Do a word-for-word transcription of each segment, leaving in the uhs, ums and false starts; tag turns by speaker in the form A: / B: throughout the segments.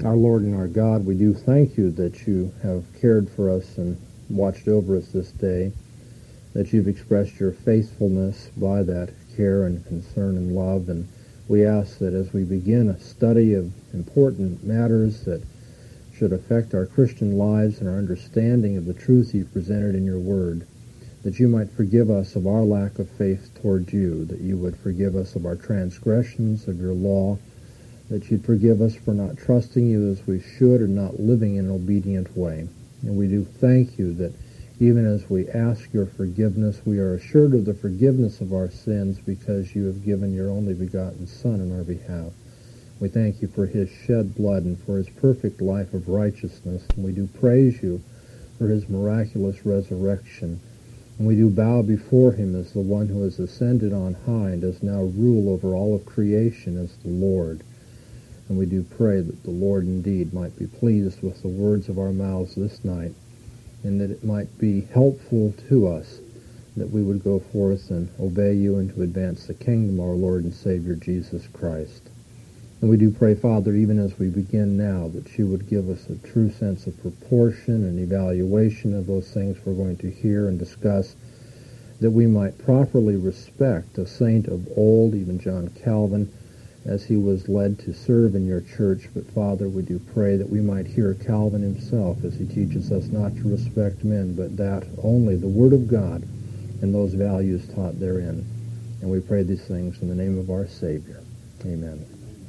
A: Our Lord and our God, we do thank you that you have cared for us and watched over us this day, that you've expressed your faithfulness by that care and concern and love. And we ask that as we begin a study of important matters that should affect our Christian lives and our understanding of the truth you've presented in your word, that you might forgive us of our lack of faith toward you, that you would forgive us of our transgressions of your law, that you'd forgive us for not trusting you as we should or not living in an obedient way. And we do thank you that even as we ask your forgiveness, we are assured of the forgiveness of our sins because you have given your only begotten Son on our behalf. We thank you for his shed blood and for his perfect life of righteousness. And we do praise you for his miraculous resurrection. And we do bow before him as the one who has ascended on high and does now rule over all of creation as the Lord. And we do pray that the Lord indeed might be pleased with the words of our mouths this night, and that it might be helpful to us, that we would go forth and obey you and to advance the kingdom of our Lord and Savior Jesus Christ. And we do pray, Father, even as we begin now, that you would give us a true sense of proportion and evaluation of those things we're going to hear and discuss, that we might properly respect a saint of old, even John Calvin, as he was led to serve in your church. But Father, we do pray that we might hear Calvin himself as he teaches us not to respect men, but that only the Word of God and those values taught therein. And we pray these things in the name of our Savior. Amen.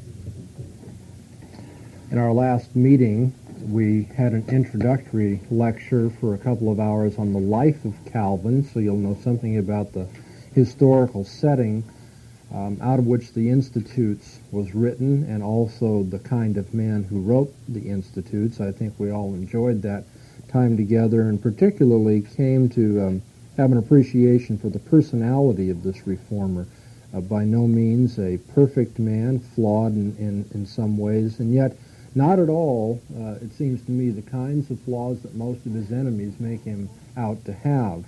A: In our last meeting, we had an introductory lecture for a couple of hours on the life of Calvin, so you'll know something about the historical setting Um, out of which the Institutes was written, and also the kind of man who wrote the Institutes. I think we all enjoyed that time together, and particularly came to um, have an appreciation for the personality of this reformer. Uh, by no means a perfect man, flawed in, in, in some ways, and yet not at all, uh, it seems to me, the kinds of flaws that most of his enemies make him out to have.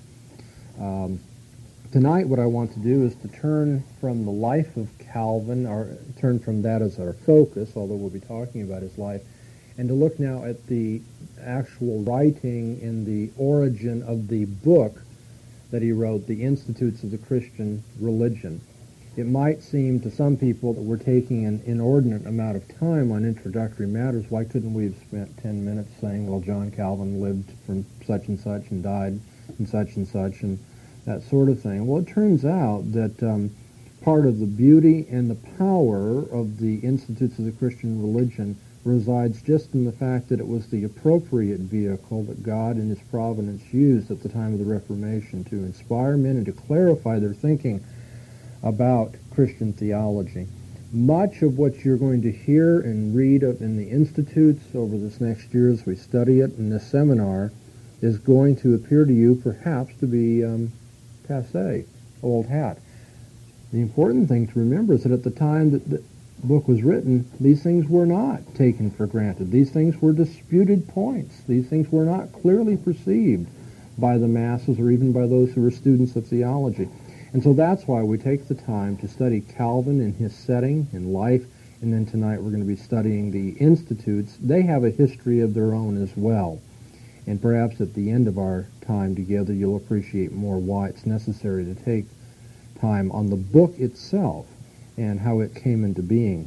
A: Um, Tonight, what I want to do is to turn from the life of Calvin, or turn from that as our focus, although we'll be talking about his life, and to look now at the actual writing in the origin of the book that he wrote, The Institutes of the Christian Religion. It might seem to some people that we're taking an inordinate amount of time on introductory matters. Why couldn't we have spent ten minutes saying, well, John Calvin lived from such and such and died and such and such, and that sort of thing? Well, it turns out that um, part of the beauty and the power of the Institutes of the Christian Religion resides just in the fact that it was the appropriate vehicle that God in his providence used at the time of the Reformation to inspire men and to clarify their thinking about Christian theology. Much of what you're going to hear and read of in the Institutes over this next year as we study it in this seminar is going to appear to you perhaps to be um, passé, old hat. The important thing to remember is that at the time that the book was written, these things were not taken for granted. These things were disputed points. These things were not clearly perceived by the masses or even by those who were students of theology. And so that's why we take the time to study Calvin in his setting in life, and then tonight we're going to be studying the Institutes. They have a history of their own as well. And perhaps at the end of our time together, you'll appreciate more why it's necessary to take time on the book itself and how it came into being.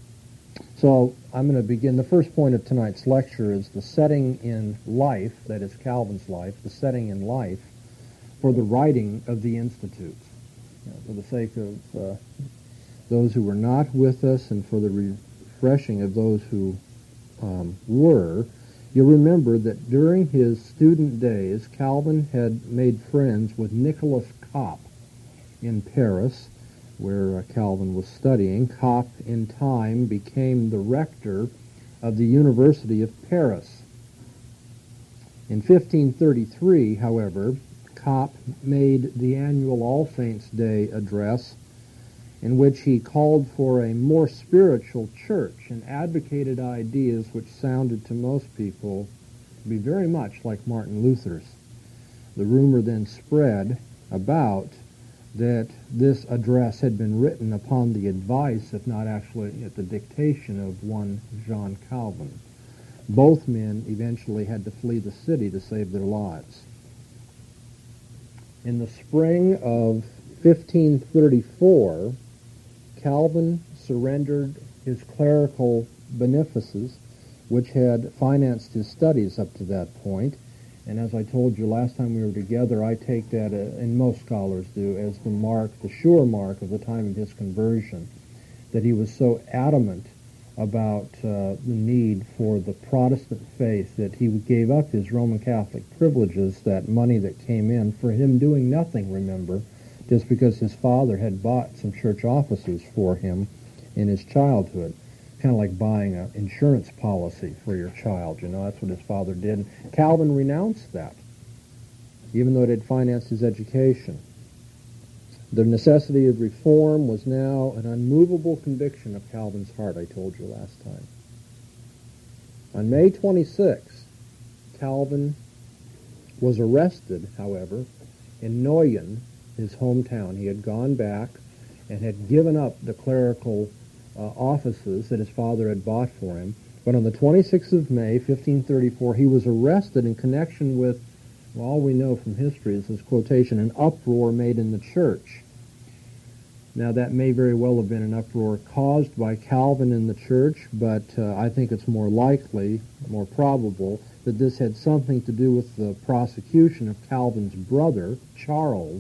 A: So I'm going to begin. The first point of tonight's lecture is the setting in life, that is Calvin's life, the setting in life for the writing of the Institutes. You know, for the sake of uh, those who were not with us and for the refreshing of those who um, were, you'll remember that during his student days, Calvin had made friends with Nicholas Kopp in Paris, where uh, Calvin was studying. Kopp, in time, became the rector of the University of Paris. In fifteen thirty-three, however, Kopp made the annual All Saints' Day address in which he called for a more spiritual church and advocated ideas which sounded to most people to be very much like Martin Luther's. The rumor then spread about that this address had been written upon the advice, if not actually at the dictation, of one John Calvin. Both men eventually had to flee the city to save their lives. In the spring of fifteen thirty-four, Calvin surrendered his clerical benefices, which had financed his studies up to that point. And as I told you last time we were together, I take that, uh, and most scholars do, as the mark, the sure mark of the time of his conversion, that he was so adamant about uh, the need for the Protestant faith that he gave up his Roman Catholic privileges, that money that came in, for him doing nothing, remember, just because his father had bought some church offices for him in his childhood. Kind of like buying an insurance policy for your child, you know, that's what his father did. Calvin renounced that, even though it had financed his education. The necessity of reform was now an unmovable conviction of Calvin's heart, I told you last time. On May twenty-sixth, Calvin was arrested, however, in Noyen, his hometown. He had gone back and had given up the clerical uh, offices that his father had bought for him. But on the twenty-sixth of May, fifteen thirty-four, he was arrested in connection with, well, all we know from history is this quotation, an uproar made in the church. Now, that may very well have been an uproar caused by Calvin in the church, but uh, I think it's more likely, more probable, that this had something to do with the prosecution of Calvin's brother, Charles.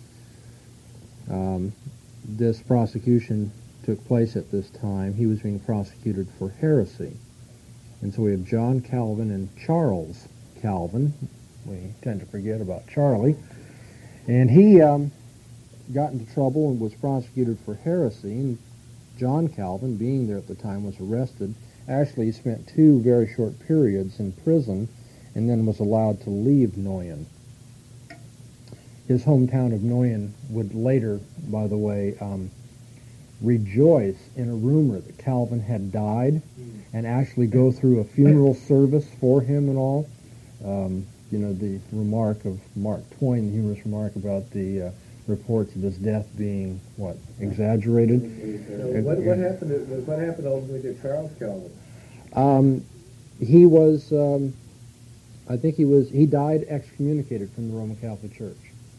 A: Um, this prosecution took place at this time. He was being prosecuted for heresy. And so we have John Calvin and Charles Calvin. We tend to forget about Charlie. And he um, got into trouble and was prosecuted for heresy. And John Calvin, being there at the time, was arrested. Actually, he spent two very short periods in prison and then was allowed to leave Noyen. His hometown of Noyen would later, by the way, um, rejoice in a rumor that Calvin had died and actually go through a funeral service for him and all. Um, you know, the remark of Mark Twain, the humorous remark about the uh, reports of his death being, what, exaggerated?
B: So what, what happened to, what happened ultimately to Charles Calvin?
A: Um, he was, um, I think he was, he died excommunicated from the Roman Catholic Church.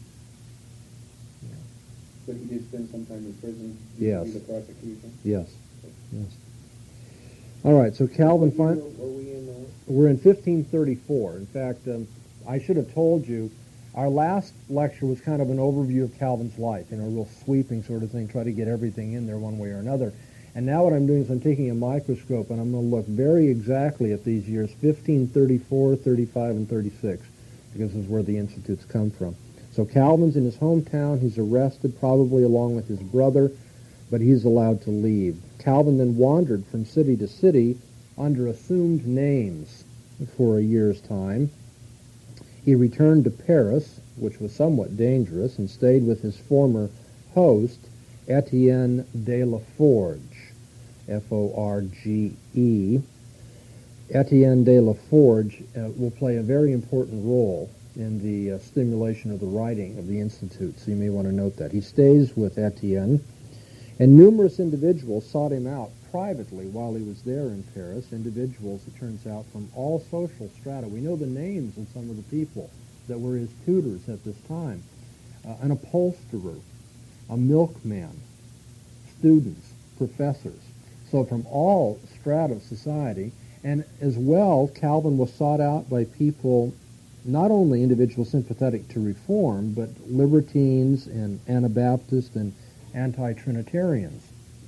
B: But he did spend some time in prison
A: Yes.
B: the prosecution?
A: Yes. Yes. All right, so Calvin...
B: What year were we in now?
A: We're in fifteen thirty-four. In fact, um, I should have told you, our last lecture was kind of an overview of Calvin's life, you know, a real sweeping sort of thing, try to get everything in there one way or another. And now what I'm doing is I'm taking a microscope and I'm going to look very exactly at these years, fifteen thirty-four, thirty-five, and thirty-six, because this is where the institutes come from. So Calvin's in his hometown. He's arrested, probably along with his brother, but he's allowed to leave. Calvin then wandered from city to city under assumed names for a year's time. He returned to Paris, which was somewhat dangerous, and stayed with his former host, Etienne de la Forge, F O R G E. Etienne de la Forge uh, will play a very important role in the uh, stimulation of the writing of the Institute, so you may want to note that. He stays with Etienne, and numerous individuals sought him out privately while he was there in Paris, individuals, it turns out, from all social strata. We know the names of some of the people that were his tutors at this time. Uh, an upholsterer, a milkman, students, professors. So from all strata of society, and as well, Calvin was sought out by people, not only individuals sympathetic to reform, but libertines and Anabaptists and anti-Trinitarians.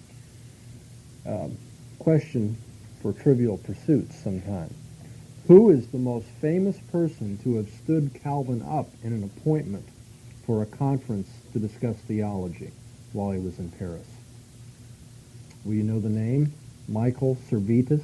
A: Um, question for Trivial Pursuits sometime. Who is the most famous person to have stood Calvin up in an appointment for a conference to discuss theology while he was in Paris? Will you know the name? Michael Servetus.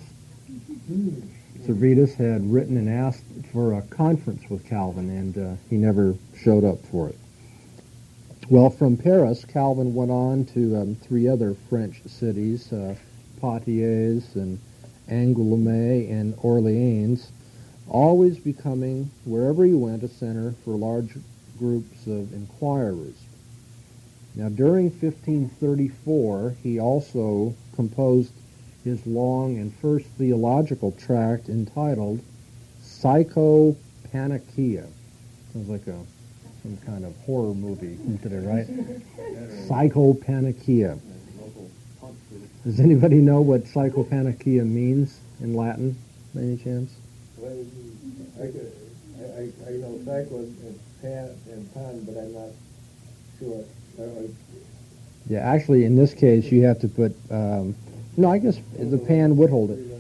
A: Servetus had written and asked for a conference with Calvin, and uh, he never showed up for it. Well, from Paris, Calvin went on to um, three other French cities, uh, Poitiers and Angoulême and Orleans, always becoming, wherever he went, a center for large groups of inquirers. Now, during fifteen thirty-four, he also composed his long and first theological tract entitled Psychopanachia. Sounds like a some kind of horror movie today, right? Psychopanachia. Does anybody know what Psychopanachia means in Latin, by any chance?
B: Well, I, could, I, I, I know psycho and pan and pan, but I'm not sure. Uh,
A: Yeah, actually, in this case, you have to put. Um, no, I guess the pan would hold it.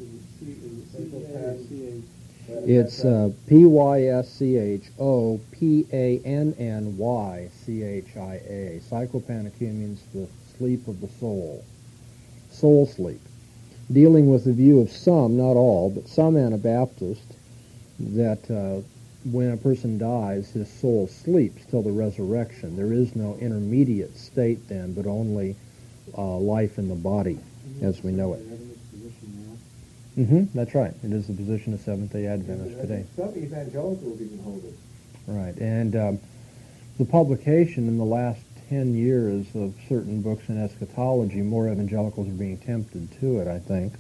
A: It's uh, P Y S C H O P A N N Y C H I A. Psychopanachia means the sleep of the soul, soul sleep, dealing with the view of some, not all, but some Anabaptists, that uh, when a person dies, his soul sleeps till the resurrection. There is no intermediate state then, but only uh, life in the body as we know it. Mm-hmm, that's right. It is the position of Seventh-day Adventists today.
B: Some evangelicals even hold it.
A: Right, and um, the publication in the last ten years of certain books in eschatology, more evangelicals are being tempted to it, I think.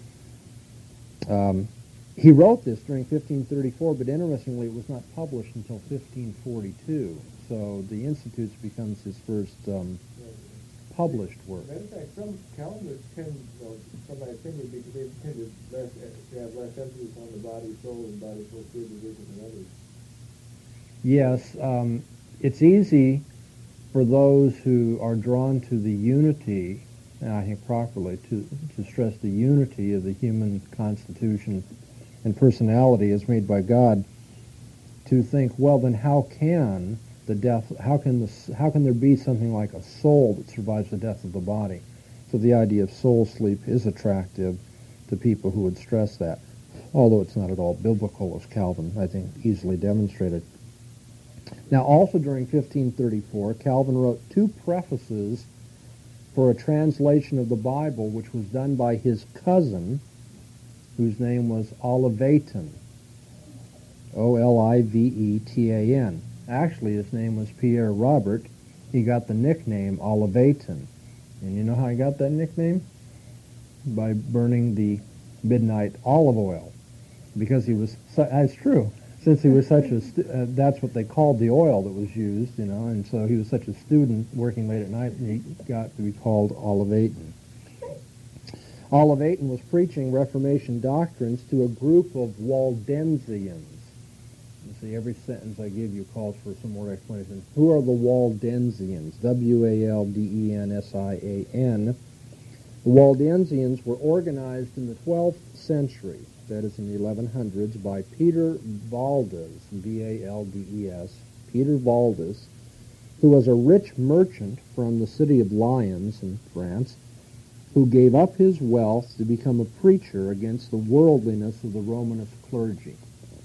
A: Um, he wrote this during fifteen thirty-four, but interestingly, it was not published until fifteen forty-two. So the Institutes becomes his first um, published work.
B: Matter of fact, some Calvinists tend, well, from my opinion, because they tend to, less, to have less emphasis on the body, soul, and body, soul, spirit division than others.
A: Yes, um, it's easy for those who are drawn to the unity, and I think properly, to, to stress the unity of the human constitution and personality as made by God, to think, well, then how can the death, how can the, how can there be something like a soul that survives the death of the body? So the idea of soul sleep is attractive to people who would stress that, although it's not at all biblical, as Calvin, I think, easily demonstrated. Now, also during fifteen thirty-four, Calvin wrote two prefaces for a translation of the Bible, which was done by his cousin, whose name was Olivetan, O L I V E T A N. Actually, his name was Pierre Robert. He got the nickname Olivetan. And you know how he got that nickname? By burning the midnight olive oil. Because he was, that's true, since he was such a, stu- uh, that's what they called the oil that was used, you know, and so he was such a student working late at night, and he got to be called Olivetan. Olivetan was preaching Reformation doctrines to a group of Waldensians. You see, every sentence I give you calls for some more explanation. Who are the Waldensians? W A L D E N S I A N. The Waldensians were organized in the twelfth century, that is in the eleven hundreds, by Peter Valdes, V A L D E S, Peter Valdes, who was a rich merchant from the city of Lyons in France, who gave up his wealth to become a preacher against the worldliness of the Romanist clergy.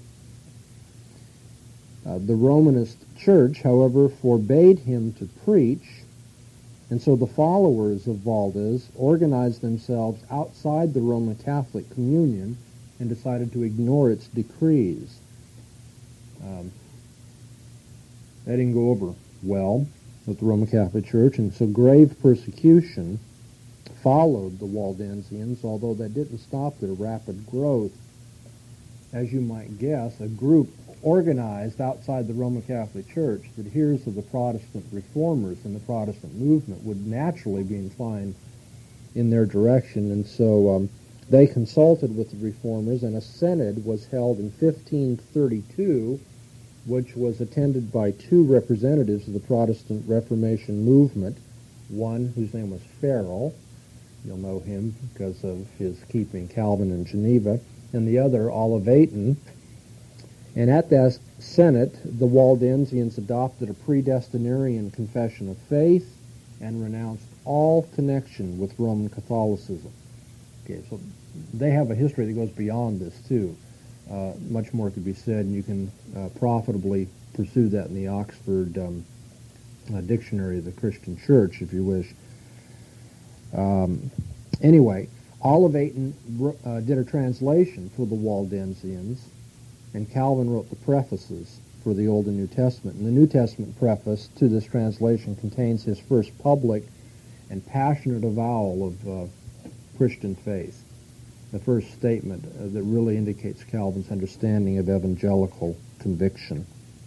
A: Uh, the Romanist church, however, forbade him to preach, and so the followers of Valdes organized themselves outside the Roman Catholic communion and decided to ignore its decrees. Um, that didn't go over well with the Roman Catholic Church, and so grave persecution followed the Waldensians, although that didn't stop their rapid growth. As you might guess, a group organized outside the Roman Catholic Church that adheres to the Protestant reformers and the Protestant movement would naturally be inclined in their direction, and so um, they consulted with the reformers, and a synod was held in fifteen thirty-two, which was attended by two representatives of the Protestant Reformation movement, one whose name was Farel, you'll know him because of his keeping Calvin in Geneva, and the other, Olivetan. And at that synod, the Waldensians adopted a predestinarian confession of faith and renounced all connection with Roman Catholicism. Okay, so they have a history that goes beyond this, too. Uh, much more could be said, and you can uh, profitably pursue that in the Oxford um, uh, Dictionary of the Christian Church, if you wish. Um, anyway, Olivetan uh, did a translation for the Waldensians, and Calvin wrote the prefaces. for the Old and New Testament. And the New Testament preface to this translation contains his first public and passionate avowal of uh, Christian faith, the first statement uh, that really indicates Calvin's understanding of evangelical conviction.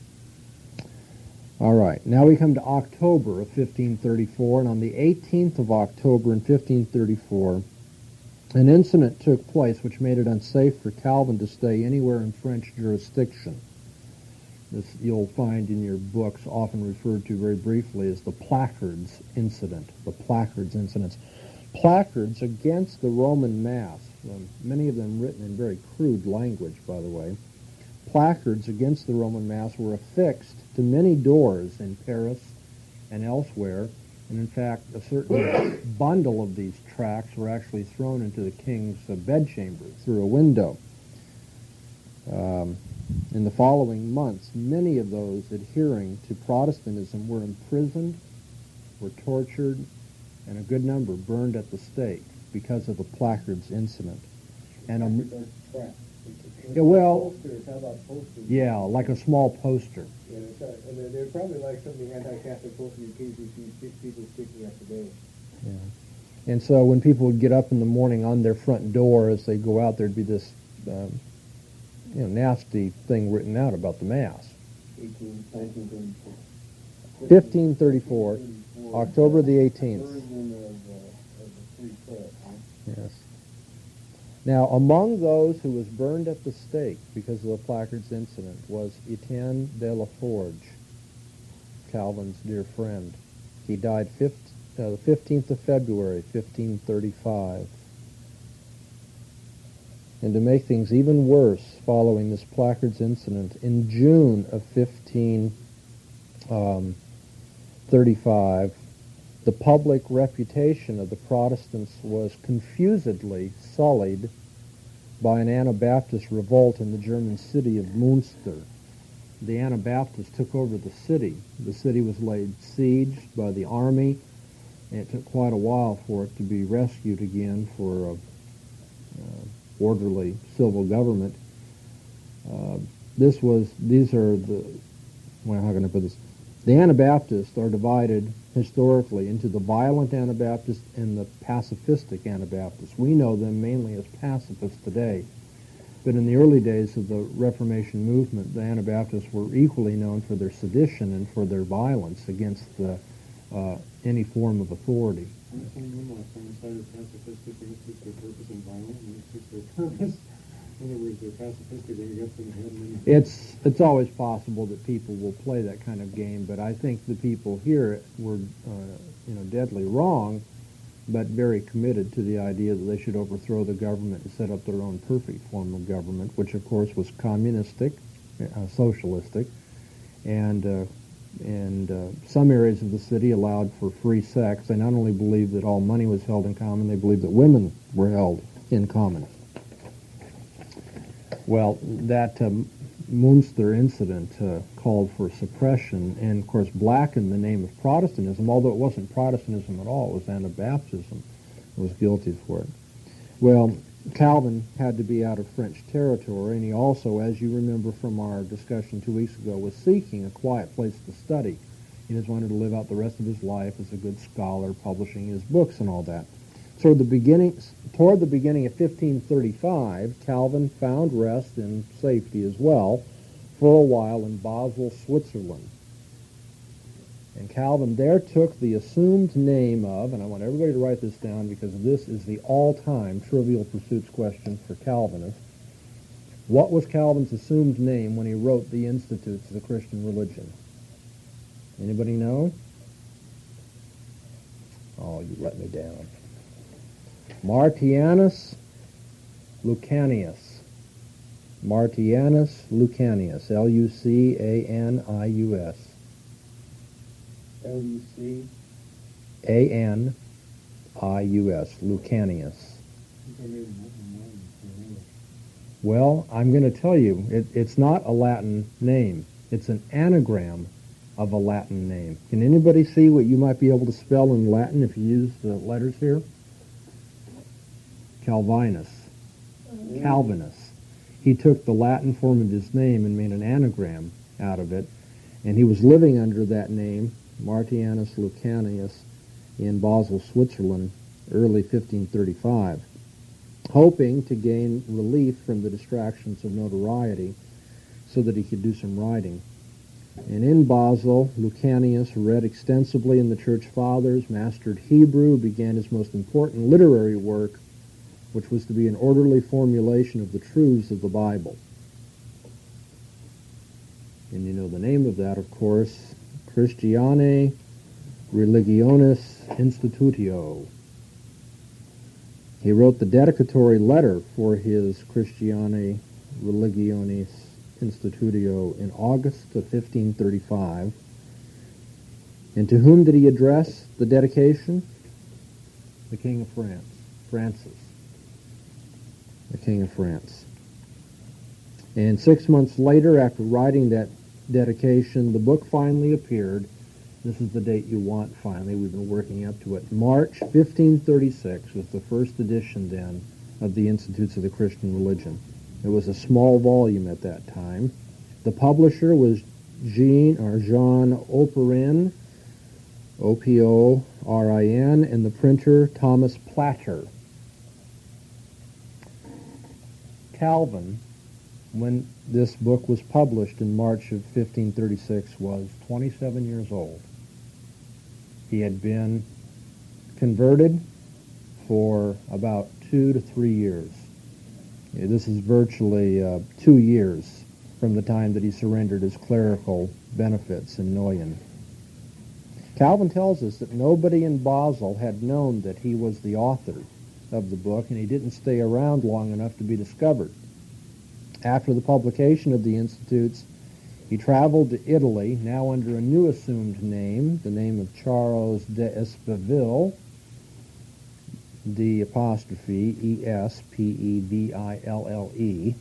A: All right, now we come to October of fifteen thirty-four, and on the eighteenth of October in fifteen thirty-four, an incident took place which made it unsafe for Calvin to stay anywhere in French jurisdiction. This you'll find in your books often referred to very briefly as the Placards incident, the Placards incidents. Placards against the Roman Mass, um, many of them written in very crude language, by the way. Placards against the Roman Mass were affixed to many doors in Paris and elsewhere, and in fact a certain bundle of these tracts were actually thrown into the king's uh, bedchamber through a window. Um, in the following months, many of those adhering to Protestantism were imprisoned, were tortured, and a good number burned at the stake because of the Placards incident. And um, yeah, well,
B: posters, how about posters?
A: Yeah, like a small poster.
B: Yeah, it's, uh, and they're, they're probably like some of the anti-Catholic posters you occasionally see people sticking up today.
A: Yeah. And so when people would get up in the morning on their front door as they go out, there'd be this um, you know, nasty thing written out about the Mass.
B: eighteen, nineteen thirty-four.
A: fifteen thirty-four, October the eighteenth.
B: Version of, uh, of the free prayer, huh?
A: Yes. Now, among those who was burned at the stake because of the Placards incident was Etienne de la Forge, Calvin's dear friend. He died fifth, uh, the fifteenth of February, fifteen thirty-five. And to make things even worse, following this Placards incident, in June of fifteen thirty-five, the public reputation of the Protestants was confusedly sullied by an Anabaptist revolt in the German city of Münster. The Anabaptists took over the city. The city was laid siege by the army, and it took quite a while for it to be rescued again for a uh, orderly civil government. Uh, this was, these are the, well, how can I put this? The Anabaptists are divided historically into the violent Anabaptists and the pacifistic Anabaptists. We know them mainly as pacifists today. But in the early days of the Reformation movement, the Anabaptists were equally known for their sedition and for their violence against the, uh, any form of authority.
C: Anyone last time decided pacifistic and it suits their purpose and violent and it suits their purpose? In other words, they're pacifistic and you get them ahead and then...
A: It's, it's always possible that people will play that kind of game, but I think the people here were uh, you know, deadly wrong, but very committed to the idea that they should overthrow the government and set up their own perfect form of government, which of course was communistic, uh, socialistic, and uh, and uh, some areas of the city allowed for free sex. They not only believed that all money was held in common, they believed that women were held in common. Well, that um, Münster incident uh, called for suppression and, of course, blackened the name of Protestantism, although it wasn't Protestantism at all. It was Anabaptism that was guilty for it. Well, Calvin had to be out of French territory, and he also, as you remember from our discussion two weeks ago, was seeking a quiet place to study. He just wanted to live out the rest of his life as a good scholar, publishing his books and all that. So the beginning, toward the beginning of fifteen thirty-five, Calvin found rest and safety as well for a while in Basel, Switzerland. And Calvin there took the assumed name of, and I want everybody to write this down because this is the all-time Trivial Pursuits question for Calvinists. What was Calvin's assumed name when he wrote the Institutes of the Christian Religion? Anybody know? Oh, you let me down. Martianus Lucanius. Martianus Lucanius. L U C A N I U S.
B: L U C
A: A N I U S. Lucanius. Well, I'm going to tell you, it, it's not a Latin name. It's an anagram of a Latin name. Can anybody see what you might be able to spell in Latin if you use the letters here? Calvinus. Calvinus. He took the Latin form of his name and made an anagram out of it. And he was living under that name, Martianus Lucanius, in Basel, Switzerland, early fifteen thirty-five, hoping to gain relief from the distractions of notoriety so that he could do some writing. And in Basel, Lucanius read extensively in the Church Fathers, mastered Hebrew, began his most important literary work, which was to be an orderly formulation of the truths of the Bible. And you know the name of that, of course, Christianae Religionis Institutio. He wrote the dedicatory letter for his Christianae Religionis Institutio in August of fifteen thirty-five. And to whom did he address the dedication? The King of France, Francis, the King of France. And six months later, after writing that dedication, the book finally appeared. This is the date you want, finally. We've been working up to it. March fifteen thirty-six was the first edition, then, of the Institutes of the Christian Religion. It was a small volume at that time. The publisher was Jean or Jean Oporin, O P O R I N, and the printer Thomas Platter. Calvin, when this book was published in March of fifteen thirty-six, was twenty-seven years old. He had been converted for about two to three years. This is virtually uh, two years from the time that he surrendered his clerical benefits in Noyen. Calvin tells us that nobody in Basel had known that he was the author of the book, and he didn't stay around long enough to be discovered. After the publication of the Institutes, he traveled to Italy, now under a new assumed name, the name of Charles d'Espiville, D apostrophe E S P E V I L L E.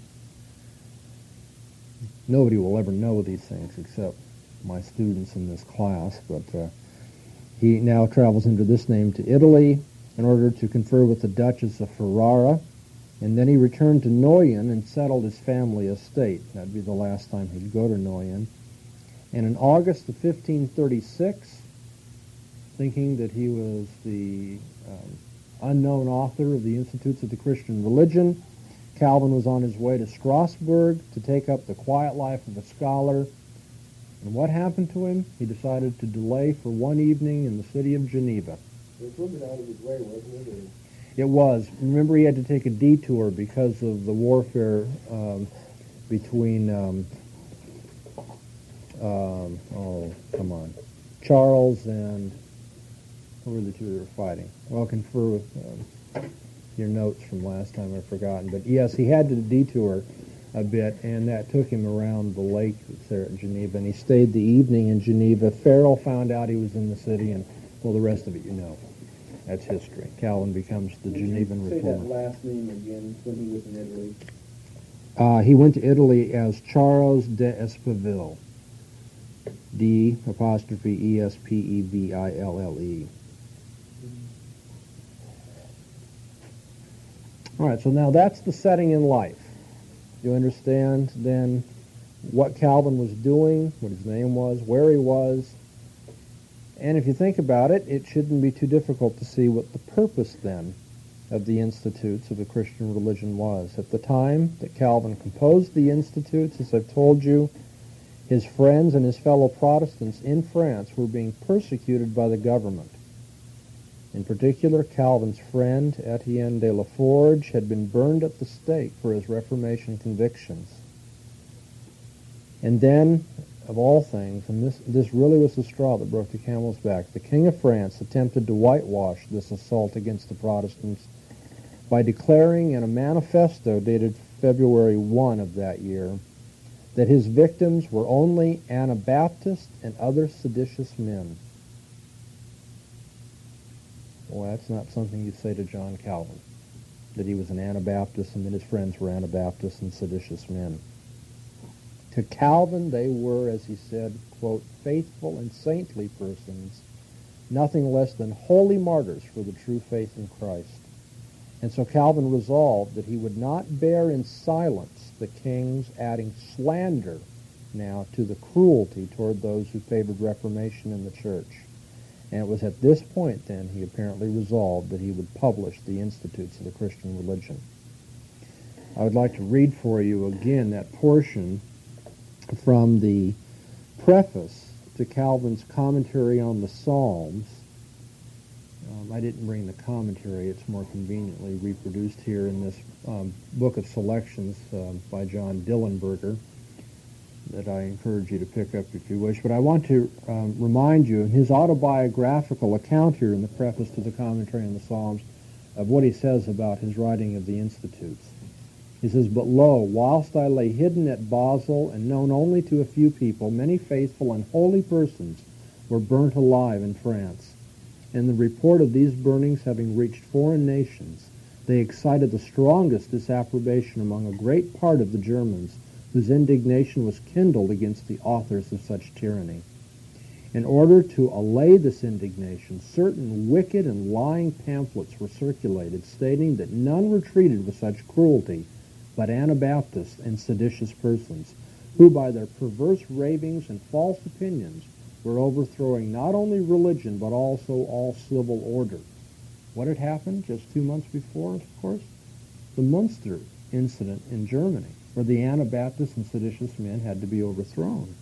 A: Nobody will ever know these things except my students in this class, but uh, he now travels under this name to Italy in order to confer with the Duchess of Ferrara, and then he returned to Noyen and settled his family estate. That'd be the last time he'd go to Noyen. And in August of fifteen thirty-six, thinking that he was the um, unknown author of the Institutes of the Christian Religion, Calvin was on his way to Strasbourg to take up the quiet life of a scholar. And what happened to him? He decided to delay for one evening in the city of Geneva.
B: It was a little bit out of his way, wasn't it?
A: It was. Remember, he had to take a detour because of the warfare um, between, um, um, oh, come on, Charles and, who were the two that were fighting? Well, confer with um, your notes from last time, I've forgotten. But yes, he had to detour a bit, and that took him around the lake that's there at Geneva, and he stayed the evening in Geneva. Farrell found out he was in the city, and, well, the rest of it you know. That's history. Calvin becomes the Genevan
B: Say
A: reformer.
B: that last name again when he was in Italy.
A: Uh, he went to Italy as Charles d'Espiville. D apostrophe E S P E V I L L E. All right, so now that's the setting in life. You understand then what Calvin was doing, what his name was, where he was. And if you think about it, it shouldn't be too difficult to see what the purpose then of the Institutes of the Christian Religion was. At the time that Calvin composed the Institutes, as I've told you, his friends and his fellow Protestants in France were being persecuted by the government. In particular, Calvin's friend, Etienne de la Forge, had been burned at the stake for his Reformation convictions. And then, of all things, and this, this really was the straw that broke the camel's back, the King of France attempted to whitewash this assault against the Protestants by declaring in a manifesto dated February first of that year that his victims were only Anabaptists and other seditious men. Well, that's not something you'd say to John Calvin, that he was an Anabaptist and that his friends were Anabaptists and seditious men. To Calvin, they were, as he said, quote, faithful and saintly persons, nothing less than holy martyrs for the true faith in Christ. And so Calvin resolved that he would not bear in silence the king's adding slander now to the cruelty toward those who favored Reformation in the church. And it was at this point, then, he apparently resolved that he would publish the Institutes of the Christian Religion. I would like to read for you again that portion from the preface to Calvin's commentary on the Psalms. Um, I didn't bring the commentary. It's more conveniently reproduced here in this um, book of selections uh, by John Dillenberger that I encourage you to pick up if you wish. But I want to um, remind you in his autobiographical account here in the preface to the commentary on the Psalms of what he says about his writing of the Institutes. He says, "But lo, whilst I lay hidden at Basel and known only to a few people, many faithful and holy persons were burnt alive in France. And the report of these burnings having reached foreign nations, they excited the strongest disapprobation among a great part of the Germans, whose indignation was kindled against the authors of such tyranny. In order to allay this indignation, certain wicked and lying pamphlets were circulated, stating that none were treated with such cruelty but Anabaptists and seditious persons, who by their perverse ravings and false opinions were overthrowing not only religion but also all civil order." What had happened just two months before, of course? The Munster incident in Germany, where the Anabaptists and seditious men had to be overthrown.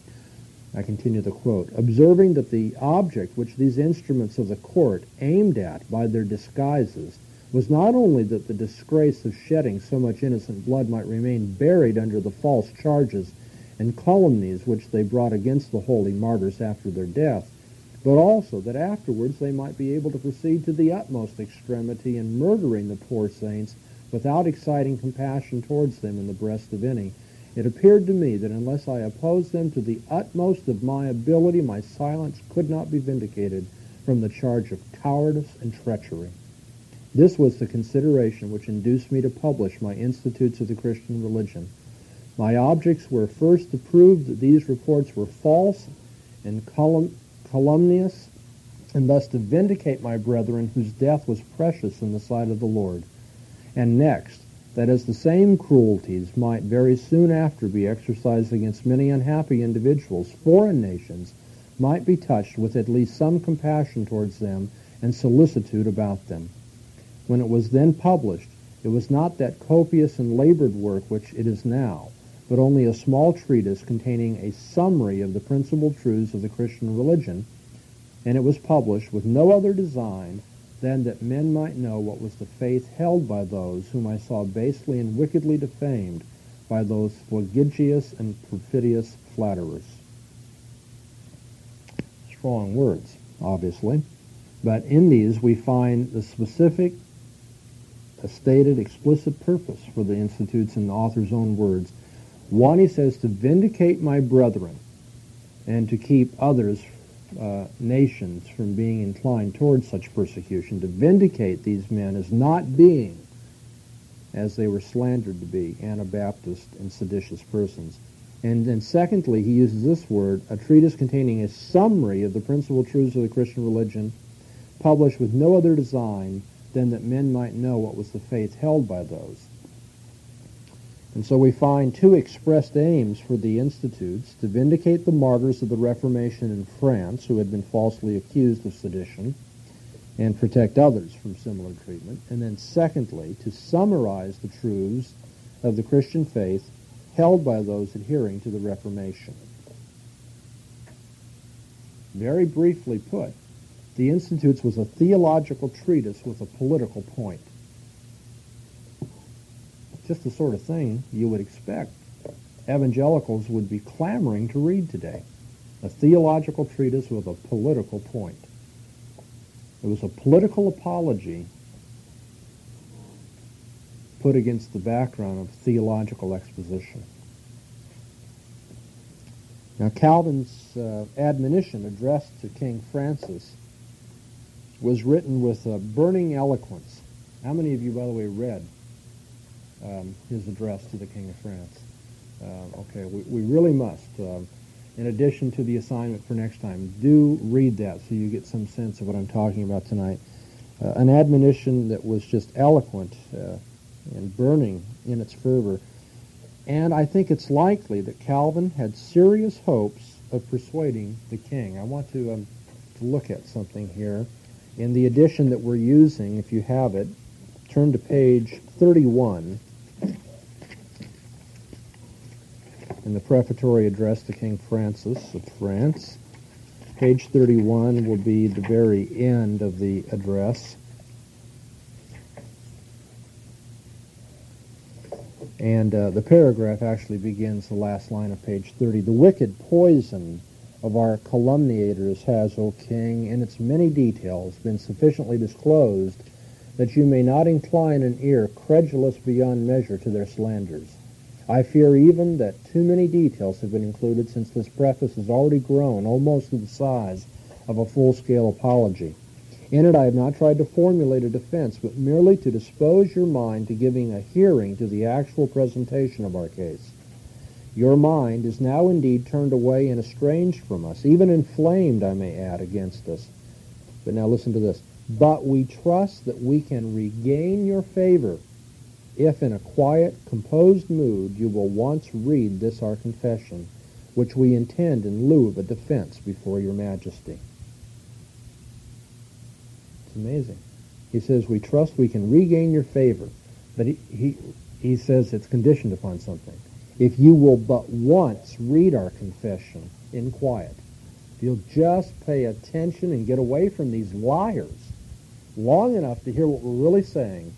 A: I continue the quote. "Observing that the object which these instruments of the court aimed at by their disguises was not only that the disgrace of shedding so much innocent blood might remain buried under the false charges and calumnies which they brought against the holy martyrs after their death, but also that afterwards they might be able to proceed to the utmost extremity in murdering the poor saints without exciting compassion towards them in the breast of any, it appeared to me that unless I opposed them to the utmost of my ability, my silence could not be vindicated from the charge of cowardice and treachery. This was the consideration which induced me to publish my Institutes of the Christian Religion. My objects were first to prove that these reports were false and calum- calumnious, and thus to vindicate my brethren whose death was precious in the sight of the Lord. And next, that as the same cruelties might very soon after be exercised against many unhappy individuals, foreign nations might be touched with at least some compassion towards them and solicitude about them. When it was then published, it was not that copious and labored work which it is now, but only a small treatise containing a summary of the principal truths of the Christian religion, and it was published with no other design than that men might know what was the faith held by those whom I saw basely and wickedly defamed by those flagitious and perfidious flatterers." Strong words, obviously, but in these we find the specific, a stated, explicit purpose for the Institutes in the author's own words. One, he says, to vindicate my brethren and to keep others, uh, nations, from being inclined towards such persecution, to vindicate these men as not being, as they were slandered to be, Anabaptist and seditious persons. And then secondly, he uses this word, a treatise containing a summary of the principal truths of the Christian religion, published with no other design than that men might know what was the faith held by those. And so we find two expressed aims for the Institutes: to vindicate the martyrs of the Reformation in France who had been falsely accused of sedition, and protect others from similar treatment. And then secondly, to summarize the truths of the Christian faith held by those adhering to the Reformation. Very briefly put, the Institutes was a theological treatise with a political point. Just the sort of thing you would expect evangelicals would be clamoring to read today. A theological treatise with a political point. It was a political apology put against the background of theological exposition. Now, Calvin's uh, admonition addressed to King Francis was written with a burning eloquence. How many of you, by the way, read um, his address to the King of France? Uh, okay, we, we really must. Um, in addition to the assignment for next time, do read that so you get some sense of what I'm talking about tonight. Uh, an admonition that was just eloquent uh, and burning in its fervor. And I think it's likely that Calvin had serious hopes of persuading the king. I want to, um, to look at something here. In the edition that we're using, if you have it, turn to page thirty-one in the prefatory address to King Francis of France. Page thirty-one will be the very end of the address. And uh, the paragraph actually begins the last line of page thirty. The wicked poison of our calumniators has, O king, in its many details been sufficiently disclosed that you may not incline an ear credulous beyond measure to their slanders. I fear even that too many details have been included, since this preface has already grown almost to the size of a full-scale apology. In it I have not tried to formulate a defense, but merely to dispose your mind to giving a hearing to the actual presentation of our case. Your mind is now indeed turned away and estranged from us, even inflamed, I may add, against us. But now listen to this. But we trust that we can regain your favor if in a quiet, composed mood you will once read this our confession, which we intend in lieu of a defense before your majesty. It's amazing. He says, we trust we can regain your favor. But he, he, he says it's conditioned upon something. If you will but once read our confession in quiet, if you'll just pay attention and get away from these liars long enough to hear what we're really saying,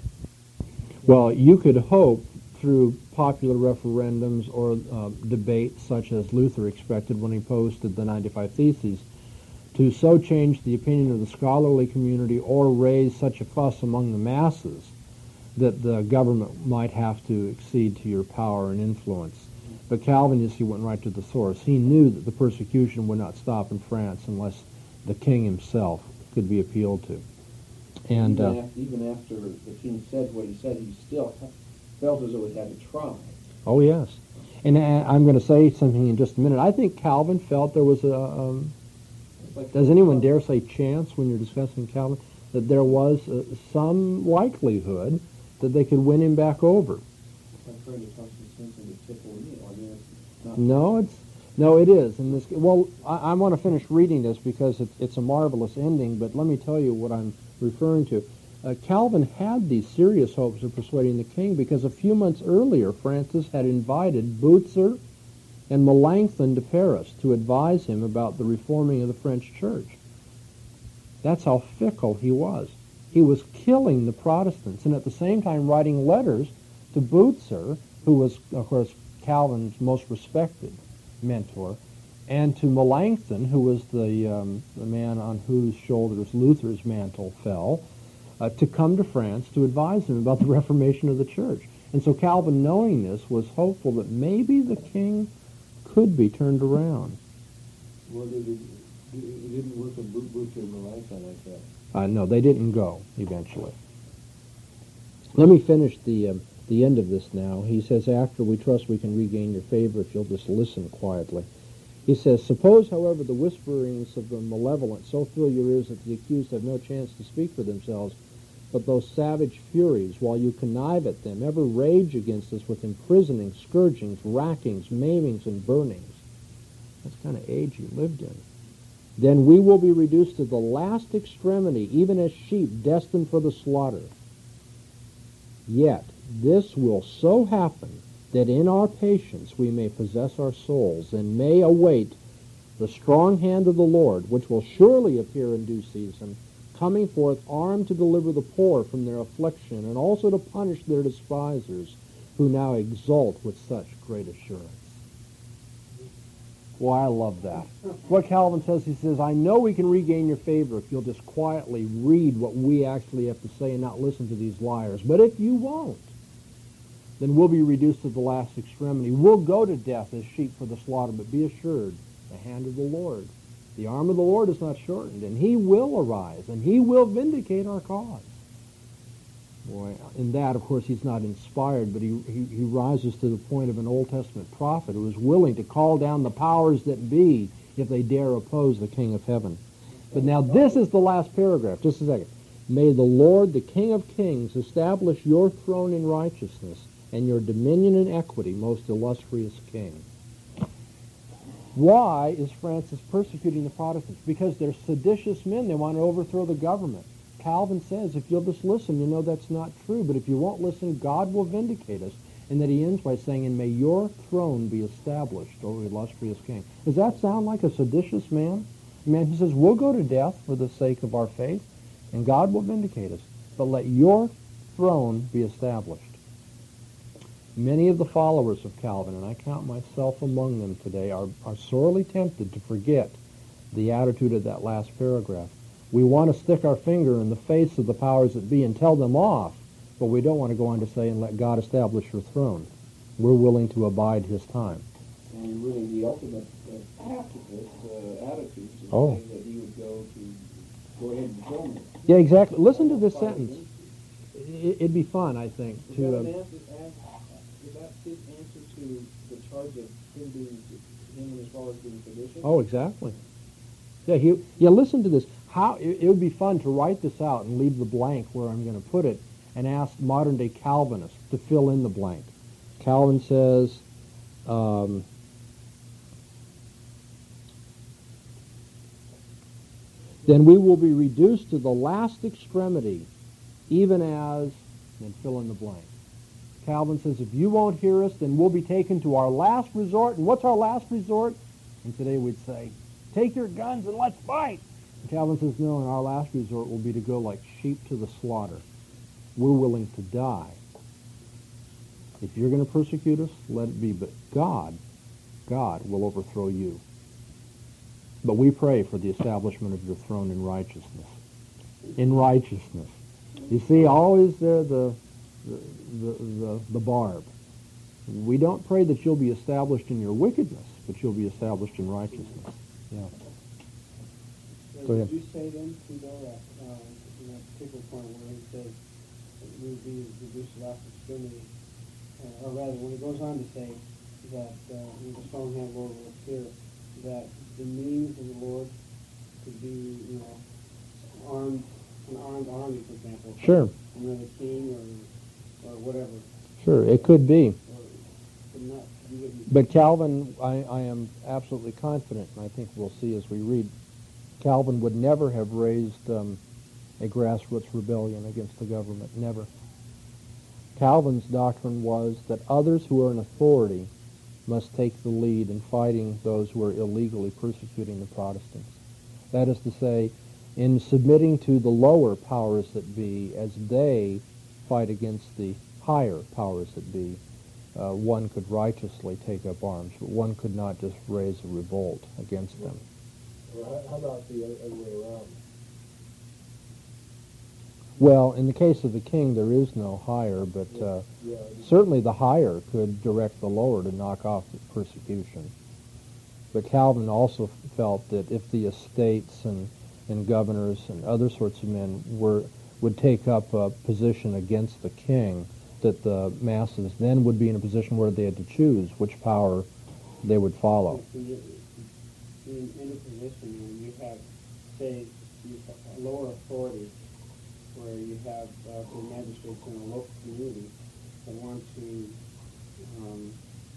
A: well, you could hope through popular referendums or uh, debates such as Luther expected when he posted the ninety-five Theses, to so change the opinion of the scholarly community or raise such a fuss among the masses that the government might have to accede to your power and influence. But Calvin, you see, went right to the source. He knew that the persecution would not stop in France unless the king himself could be appealed to. And
D: even,
A: uh,
D: after, even after the king said what he said, he still felt as though he had to try.
A: Oh, yes. And uh, I'm going to say something in just a minute. I think Calvin felt there was a... Um,
D: Like
A: does anyone dare say chance when you're discussing Calvin? That there was uh, some likelihood that they could win him back over.
D: I'm trying to talk some sense into tickle me. I mean, it's not...
A: No, it's no, it is. In this, well, I, I want to finish reading this because it, it's a marvelous ending. But let me tell you what I'm referring to. Uh, Calvin had these serious hopes of persuading the king because a few months earlier, Francis had invited Bucer and Melanchthon to Paris to advise him about the reforming of the French church. That's how fickle he was. He was killing the Protestants and at the same time writing letters to Bucer, who was, of course, Calvin's most respected mentor, and to Melanchthon, who was the, um, the man on whose shoulders Luther's mantle fell, uh, to come to France to advise him about the reformation of the church. And so Calvin, knowing this, was hopeful that maybe the king could be turned around.
B: Well, it, it, it didn't work with Bucer and Melanchthon like that.
A: Uh, no, they didn't go eventually. Let me finish the um, the end of this now. He says, after we trust we can regain your favor if you'll just listen quietly. He says, suppose, however, the whisperings of the malevolent so fill your ears that the accused have no chance to speak for themselves, but those savage furies, while you connive at them, ever rage against us with imprisonings, scourgings, rackings, maimings, and burnings. That's the kind of age you lived in. Then we will be reduced to the last extremity, even as sheep destined for the slaughter. Yet this will so happen that in our patience we may possess our souls and may await the strong hand of the Lord, which will surely appear in due season, coming forth armed to deliver the poor from their affliction and also to punish their despisers who now exult with such great assurance. Well, I love that. What Calvin says, he says, I know we can regain your favor if you'll just quietly read what we actually have to say and not listen to these liars. But if you won't, then we'll be reduced to the last extremity. We'll go to death as sheep for the slaughter, but be assured, the hand of the Lord, the arm of the Lord is not shortened, and he will arise, and he will vindicate our cause. Boy, in that, of course, he's not inspired, but he, he, he rises to the point of an Old Testament prophet who is willing to call down the powers that be if they dare oppose the King of Heaven. But now this is the last paragraph. Just a second. May the Lord, the King of Kings, establish your throne in righteousness and your dominion and equity, most illustrious king. Why is Francis persecuting the Protestants? Because they're seditious men. They want to overthrow the government. Calvin says, if you'll just listen, you know that's not true. But if you won't listen, God will vindicate us. And that he ends by saying, and may your throne be established, O illustrious king. Does that sound like a seditious man? A man who says, we'll go to death for the sake of our faith, and God will vindicate us. But let your throne be established. Many of the followers of Calvin, and I count myself among them today, are, are sorely tempted to forget the attitude of that last paragraph. We want to stick our finger in the face of the powers that be and tell them off, but we don't want to go on to say, and let God establish your throne. We're willing to abide his time.
D: And really the ultimate uh, pacifist uh, attitude is
A: Oh.
D: saying that he would go to go ahead and kill me.
A: Yeah, exactly. Listen to this sentence. It, it'd be fun, I think,
D: Is
A: to...
D: that,
A: Uh,
D: an answer, is that his answer to the charge of him being, him and his followers being seditious?
A: Oh, exactly. Yeah, he, yeah. Listen to this. How it, it would be fun to write this out and leave the blank where I'm going to put it, and ask modern-day Calvinists to fill in the blank. Calvin says, um, "Then we will be reduced to the last extremity, even as," then fill in the blank. Calvin says, if you won't hear us, then we'll be taken to our last resort. And what's our last resort? And today we'd say, take your guns and let's fight. And Calvin says, no, and our last resort will be to go like sheep to the slaughter. We're willing to die. If you're going to persecute us, let it be. But God, God will overthrow you. But we pray for the establishment of your throne in righteousness. In righteousness. You see, always there the the, the, the, the barb. We don't pray that you'll be established in your wickedness, but you'll be established in righteousness. Yeah.
C: So
A: Go ahead.
C: Did you say then, Tito, that uh, in that particular point where he says that we would be reduced to last extremity, uh, or rather, when he goes on to say that uh, when the strong hand Lord will appear, that the means of the Lord could be, you know, armed, an armed army, for example.
A: Sure.
C: Another king or or whatever.
A: Sure, it could be.
C: Or, but not, you wouldn't.
A: But Calvin, I, I am absolutely confident, and I think we'll see as we read, Calvin would never have raised um, a grassroots rebellion against the government. Never. Calvin's doctrine was that others who are in authority must take the lead in fighting those who are illegally persecuting the Protestants. That is to say, in submitting to the lower powers that be as they fight against the higher powers that be, uh, one could righteously take up arms, but one could not just raise a revolt against them.
B: Or how, how about the other, other way around?
A: Well, in the case of the king, there is no higher, but uh,
B: Yeah,
A: certainly the higher could direct the lower to knock off the persecution. But Calvin also felt that if the estates and, and governors and other sorts of men were would take up a position against the king, that the masses then would be in a position where they had to choose which power they would follow.
C: So you're in, in a position where you have, say, you have a lower authority, where you have uh, the magistrates in a local community that want to, um,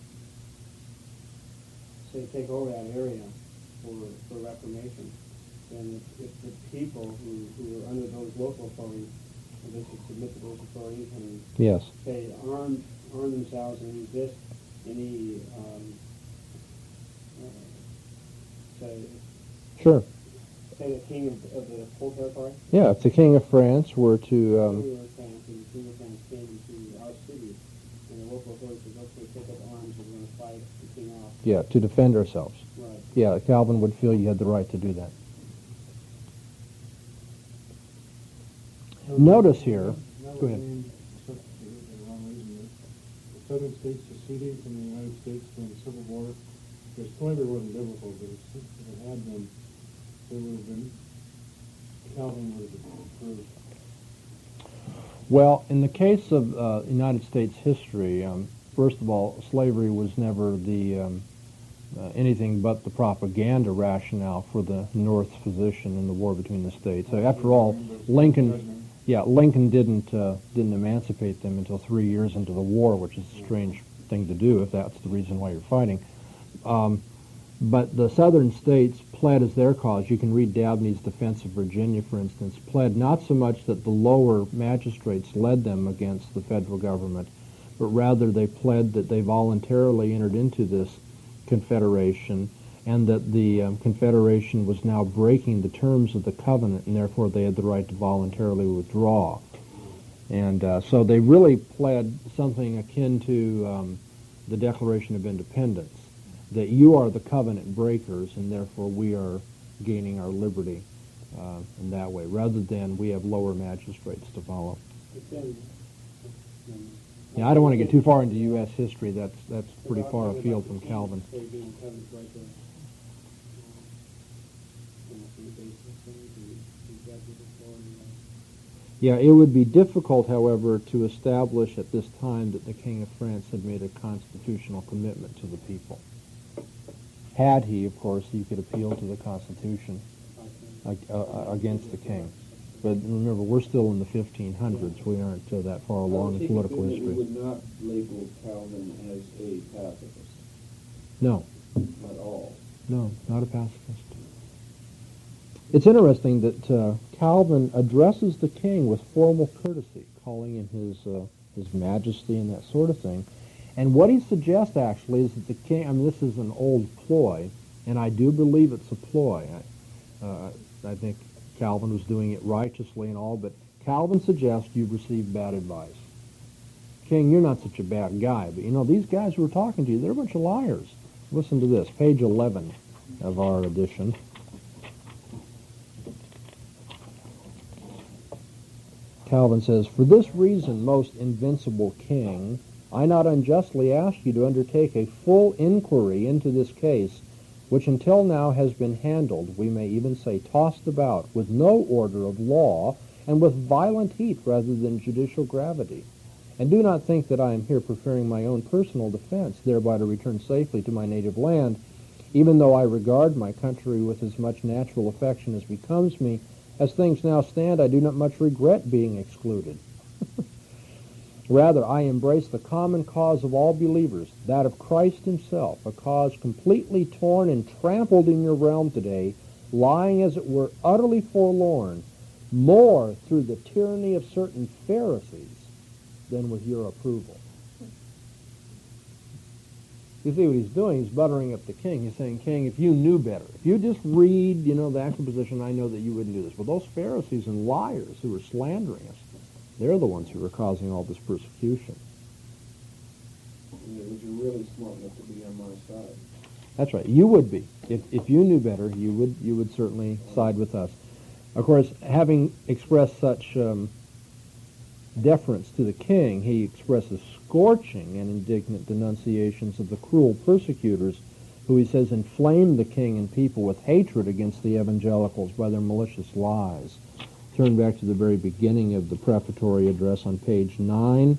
C: say, take over that area for, for reformation. Then if, if the people who, who are under those local authorities, they should submit to those authorities and
A: Yes.
C: say arm arm themselves and resist any um, uh, say
A: Sure.
C: say the king of, of the whole territory.
A: Yeah, if the king of France were to... Um,
C: we were France, and the king of France came to our city, and the local authorities said, "Okay, take up arms. We're going to fight the king off."
A: yeah, to defend ourselves.
C: Right.
A: Yeah, Calvin would feel you had the right to do that. Notice here, go ahead.
C: The southern states seceded from the United States during the Civil War. Because slavery wasn't biblical, but if it had been, it would have been, Calvin would have approved.
A: Well, in the case of uh, United States history, um, first of all, slavery was never the um, uh, anything but the propaganda rationale for the North's position in the war between the states. So after all, Lincoln Yeah, Lincoln didn't uh, didn't emancipate them until three years into the war, which is a strange thing to do if that's the reason why you're fighting. Um, but the southern states pled as their cause. You can read Dabney's Defense of Virginia, for instance, pled not so much that the lower magistrates led them against the federal government, but rather they pled that they voluntarily entered into this confederation and that the um, confederation was now breaking the terms of the covenant, and therefore they had the right to voluntarily withdraw. And uh, so they really pled something akin to um, the Declaration of Independence, that you are the covenant breakers, and therefore we are gaining our liberty uh, in that way, rather than we have lower magistrates to follow. Yeah, I don't want to get too far into U S history. That's that's pretty far afield from Calvin. Yeah, it would be difficult, however, to establish at this time that the King of France had made a constitutional commitment to the people. Had he, of course, you could appeal to the Constitution uh, uh, against the king. But remember, we're still in the fifteen hundreds. We aren't uh, that far along in political history.
D: We would not label Calvin as a pacifist.
A: No.
D: At all.
A: No, not a pacifist. It's interesting that uh, Calvin addresses the king with formal courtesy, calling him his uh, his majesty and that sort of thing. And what he suggests, actually, is that the king, I mean, this is an old ploy, and I do believe it's a ploy. I, uh, I think Calvin was doing it righteously and all, but Calvin suggests you've received bad advice. King, you're not such a bad guy, but, you know, these guys who are talking to you, they're a bunch of liars. Listen to this, page eleven of our edition. Calvin says, "For this reason, most invincible king, I not unjustly ask you to undertake a full inquiry into this case, which until now has been handled, we may even say tossed about, with no order of law, and with violent heat rather than judicial gravity. And do not think that I am here preparing my own personal defense, thereby to return safely to my native land, even though I regard my country with as much natural affection as becomes me. As things now stand, I do not much regret being excluded. Rather, I embrace the common cause of all believers, that of Christ himself, a cause completely torn and trampled in your realm today, lying as it were utterly forlorn, more through the tyranny of certain Pharisees than with your approval." You see what he's doing? He's buttering up the king. He's saying, King, if you knew better, if you just read, you know, the actual position, I know that you wouldn't do this. But those Pharisees and liars who are slandering us, they're the ones who are causing all this persecution.
D: Yeah, but you're really smart enough to be on my side.
A: That's right. You would be. If if you knew better, you would you would certainly side with us. Of course, having expressed such um, deference to the king, he expresses scorching and indignant denunciations of the cruel persecutors who, he says, inflamed the king and people with hatred against the evangelicals by their malicious lies. Turn back to the very beginning of the prefatory address on page nine.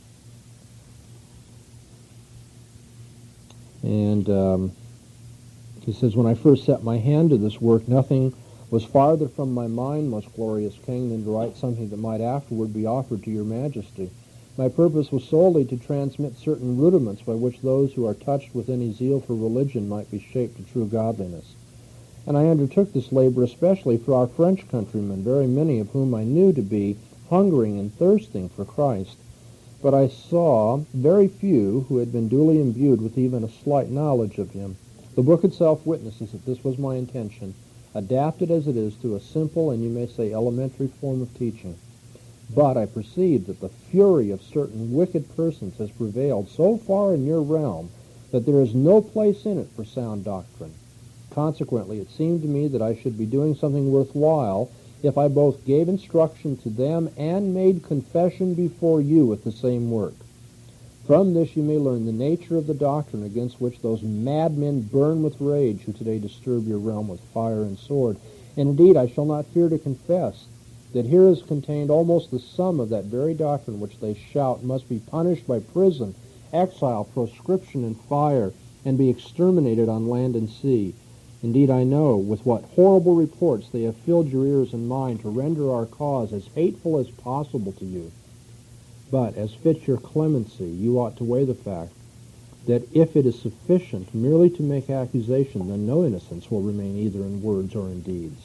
A: And um, he says, "When I first set my hand to this work, nothing was farther from my mind, most glorious king, than to write something that might afterward be offered to your majesty. My purpose was solely to transmit certain rudiments by which those who are touched with any zeal for religion might be shaped to true godliness. And I undertook this labor especially for our French countrymen, very many of whom I knew to be hungering and thirsting for Christ. But I saw very few who had been duly imbued with even a slight knowledge of him. The book itself witnesses that this was my intention, adapted as it is to a simple and you may say elementary form of teaching. But I perceive that the fury of certain wicked persons has prevailed so far in your realm that there is no place in it for sound doctrine. Consequently, it seemed to me that I should be doing something worthwhile if I both gave instruction to them and made confession before you with the same work. From this you may learn the nature of the doctrine against which those madmen burn with rage who today disturb your realm with fire and sword. And indeed, I shall not fear to confess that here is contained almost the sum of that very doctrine which they shout must be punished by prison, exile, proscription, and fire, and be exterminated on land and sea. Indeed, I know with what horrible reports they have filled your ears and mine to render our cause as hateful as possible to you. But, as fits your clemency, you ought to weigh the fact that if it is sufficient merely to make accusation, then no innocence will remain either in words or in deeds.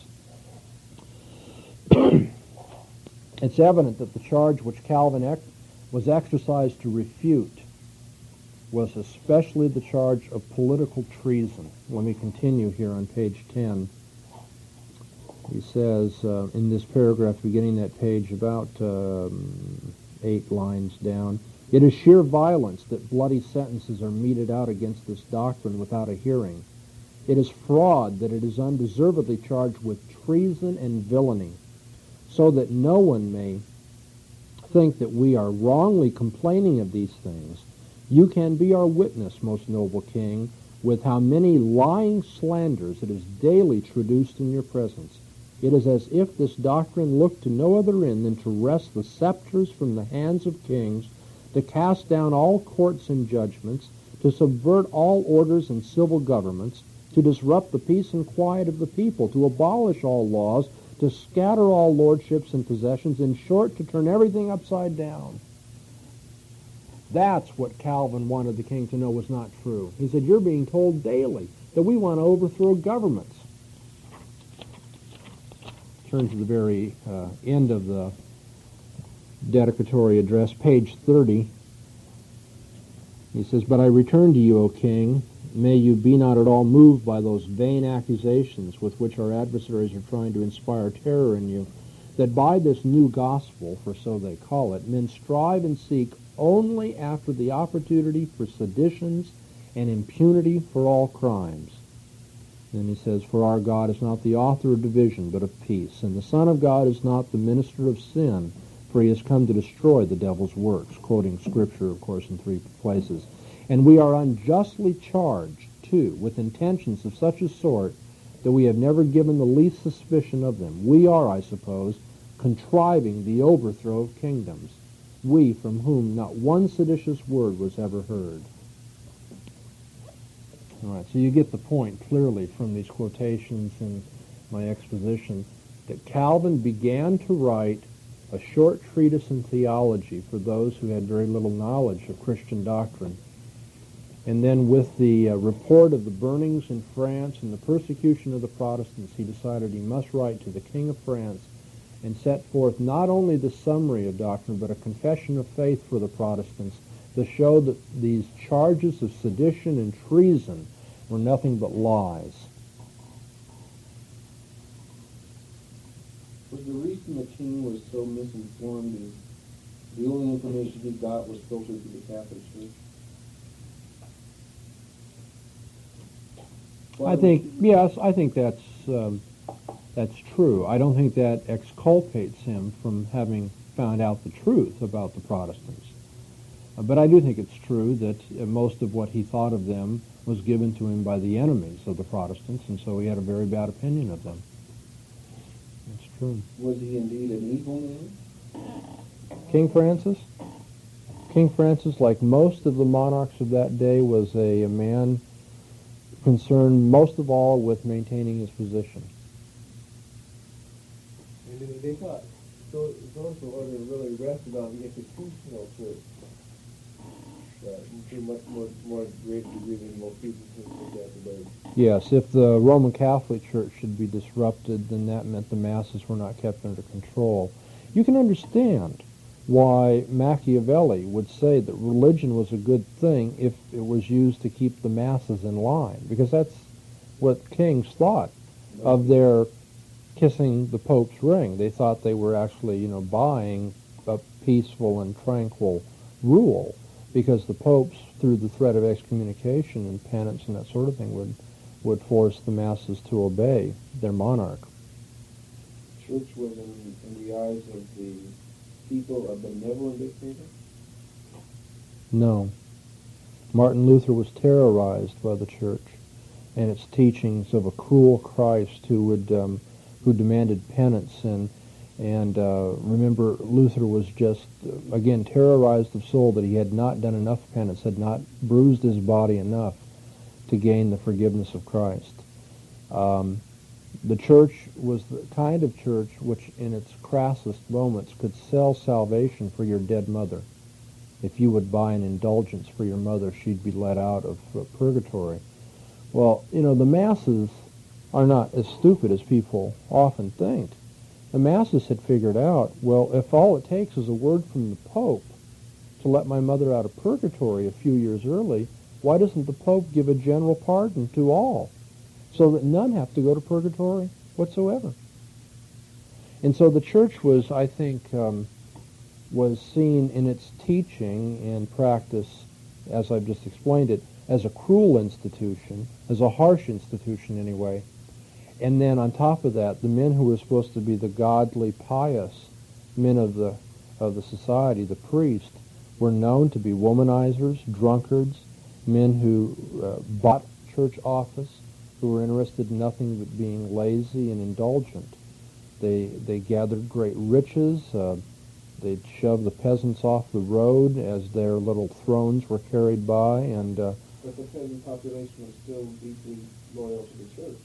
A: It's evident that the charge which Calvin ex- was exercised to refute was especially the charge of political treason. Let me continue here on page ten. He says uh, in this paragraph, beginning that page about um, eight lines down, "It is sheer violence that bloody sentences are meted out against this doctrine without a hearing. It is fraud that it is undeservedly charged with treason and villainy, so that no one may think that we are wrongly complaining of these things. You can be our witness, most noble King, with how many lying slanders it is daily traduced in your presence. It is as if this doctrine looked to no other end than to wrest the scepters from the hands of kings, to cast down all courts and judgments, to subvert all orders and civil governments, to disrupt the peace and quiet of the people, to abolish all laws, to scatter all lordships and possessions, in short, to turn everything upside down." That's what Calvin wanted the king to know was not true. He said, you're being told daily that we want to overthrow governments. Turn to the very uh, end of the dedicatory address, page thirty. He says, "But I return to you, O king. May you be not at all moved by those vain accusations with which our adversaries are trying to inspire terror in you, that by this new gospel, for so they call it, men strive and seek only after the opportunity for seditions and impunity for all crimes." Then he says, "For our God is not the author of division, but of peace. And the Son of God is not the minister of sin, for he has come to destroy the devil's works," quoting Scripture, of course, in three places. "And we are unjustly charged, too, with intentions of such a sort that we have never given the least suspicion of them. We are, I suppose, contriving the overthrow of kingdoms, we from whom not one seditious word was ever heard." All right, so you get the point clearly from these quotations in my exposition that Calvin began to write a short treatise in theology for those who had very little knowledge of Christian doctrine. And then with the uh, report of the burnings in France and the persecution of the Protestants, he decided he must write to the King of France and set forth not only the summary of doctrine, but a confession of faith for the Protestants to show that these charges of sedition and treason were nothing but lies.
D: Was the reason the king was so misinformed is the only information he got was filtered through the Catholic Church?
A: I think, yes, I think that's um, that's true. I don't think that exculpates him from having found out the truth about the Protestants. Uh, but I do think it's true that uh, most of what he thought of them was given to him by the enemies of the Protestants, and so he had a very bad opinion of them. That's true.
D: Was he indeed an evil man?
A: King Francis? King Francis, like most of the monarchs of that day, was a, a man concerned most of all with maintaining his position.
B: And then they thought, so it's also order to really rest about the institutional church. Uh, to a much more, more great degree than most people think that today.
A: Yes, if the Roman Catholic Church should be disrupted, then that meant the masses were not kept under control. You can understand why Machiavelli would say that religion was a good thing if it was used to keep the masses in line, because that's what kings thought of their kissing the Pope's ring. They thought they were actually, you know, buying a peaceful and tranquil rule, because the popes, through the threat of excommunication and penance and that sort of thing, would would force the masses to obey their monarch.
D: Church was, in, in the eyes of the people, a benevolent dictator?
A: No. Martin Luther was terrorized by the church and its teachings of a cruel Christ who would um, who demanded penance. And and uh, remember, Luther was just, uh, again, terrorized of soul that he had not done enough penance, had not bruised his body enough to gain the forgiveness of Christ. Um, the church was the kind of church which in its crassest moments could sell salvation for your dead mother. If you would buy an indulgence for your mother, she'd be let out of uh, purgatory. Well, you know, the masses are not as stupid as people often think. The masses had figured out, well, if all it takes is a word from the Pope to let my mother out of purgatory a few years early, why doesn't the Pope give a general pardon to all so that none have to go to purgatory whatsoever? And so the church was, I think, um, was seen in its teaching and practice, as I've just explained it, as a cruel institution, as a harsh institution anyway. And then on top of that, the men who were supposed to be the godly, pious men of the of the society, the priests, were known to be womanizers, drunkards, men who uh, bought church office, who were interested in nothing but being lazy and indulgent. They they gathered great riches. Uh, they'd shove the peasants off the road as their little thrones were carried by, and uh,
D: But the peasant population was still deeply loyal to the church.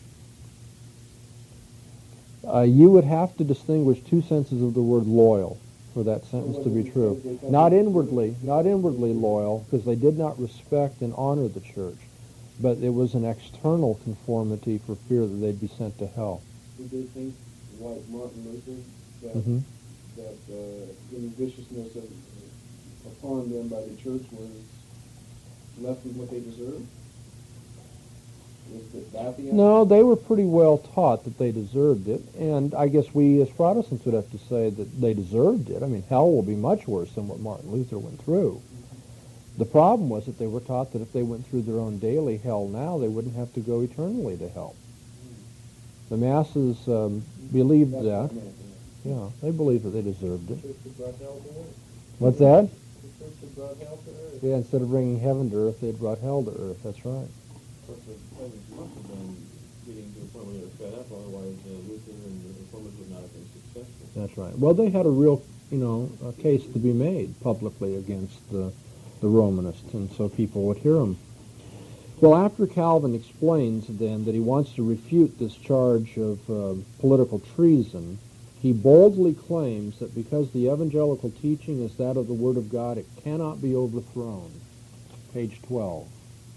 A: uh, you would have to distinguish two senses of the word loyal for that sentence to be true. Not inwardly, not inwardly loyal, because they did not respect and honor the church, but it was an external conformity for fear that they'd be sent to hell.
D: Did they think, like Martin Luther, that
A: Mm-hmm.
D: that uh, any viciousness of, upon them by the church was less than what they deserved? Was it that the
A: No, they were pretty well taught that they deserved it, and I guess we as Protestants would have to say that they deserved it. I mean, hell will be much worse than what Martin Luther went through. The problem was that they were taught that if they went through their own daily hell now, they wouldn't have to go eternally to hell. The masses um, believed
D: That's
A: that.
D: what meant, yeah.
A: Yeah, they believed that they deserved it.
B: The church that brought hell to earth.
A: What's that?
B: The church that brought hell to earth.
A: Yeah, instead of bringing heaven to earth, they brought hell to earth. That's right.
E: Of course, the peasants must have been getting to the point where they were fed up, otherwise uh, Luther and the Reformers would not have been successful.
A: That's right. Well, they had a real, you know, a case to be made publicly against the, the Romanists, and so people would hear them. Well, after Calvin explains, then, that he wants to refute this charge of uh, political treason, he boldly claims that because the evangelical teaching is that of the Word of God, it cannot be overthrown. Page twelve.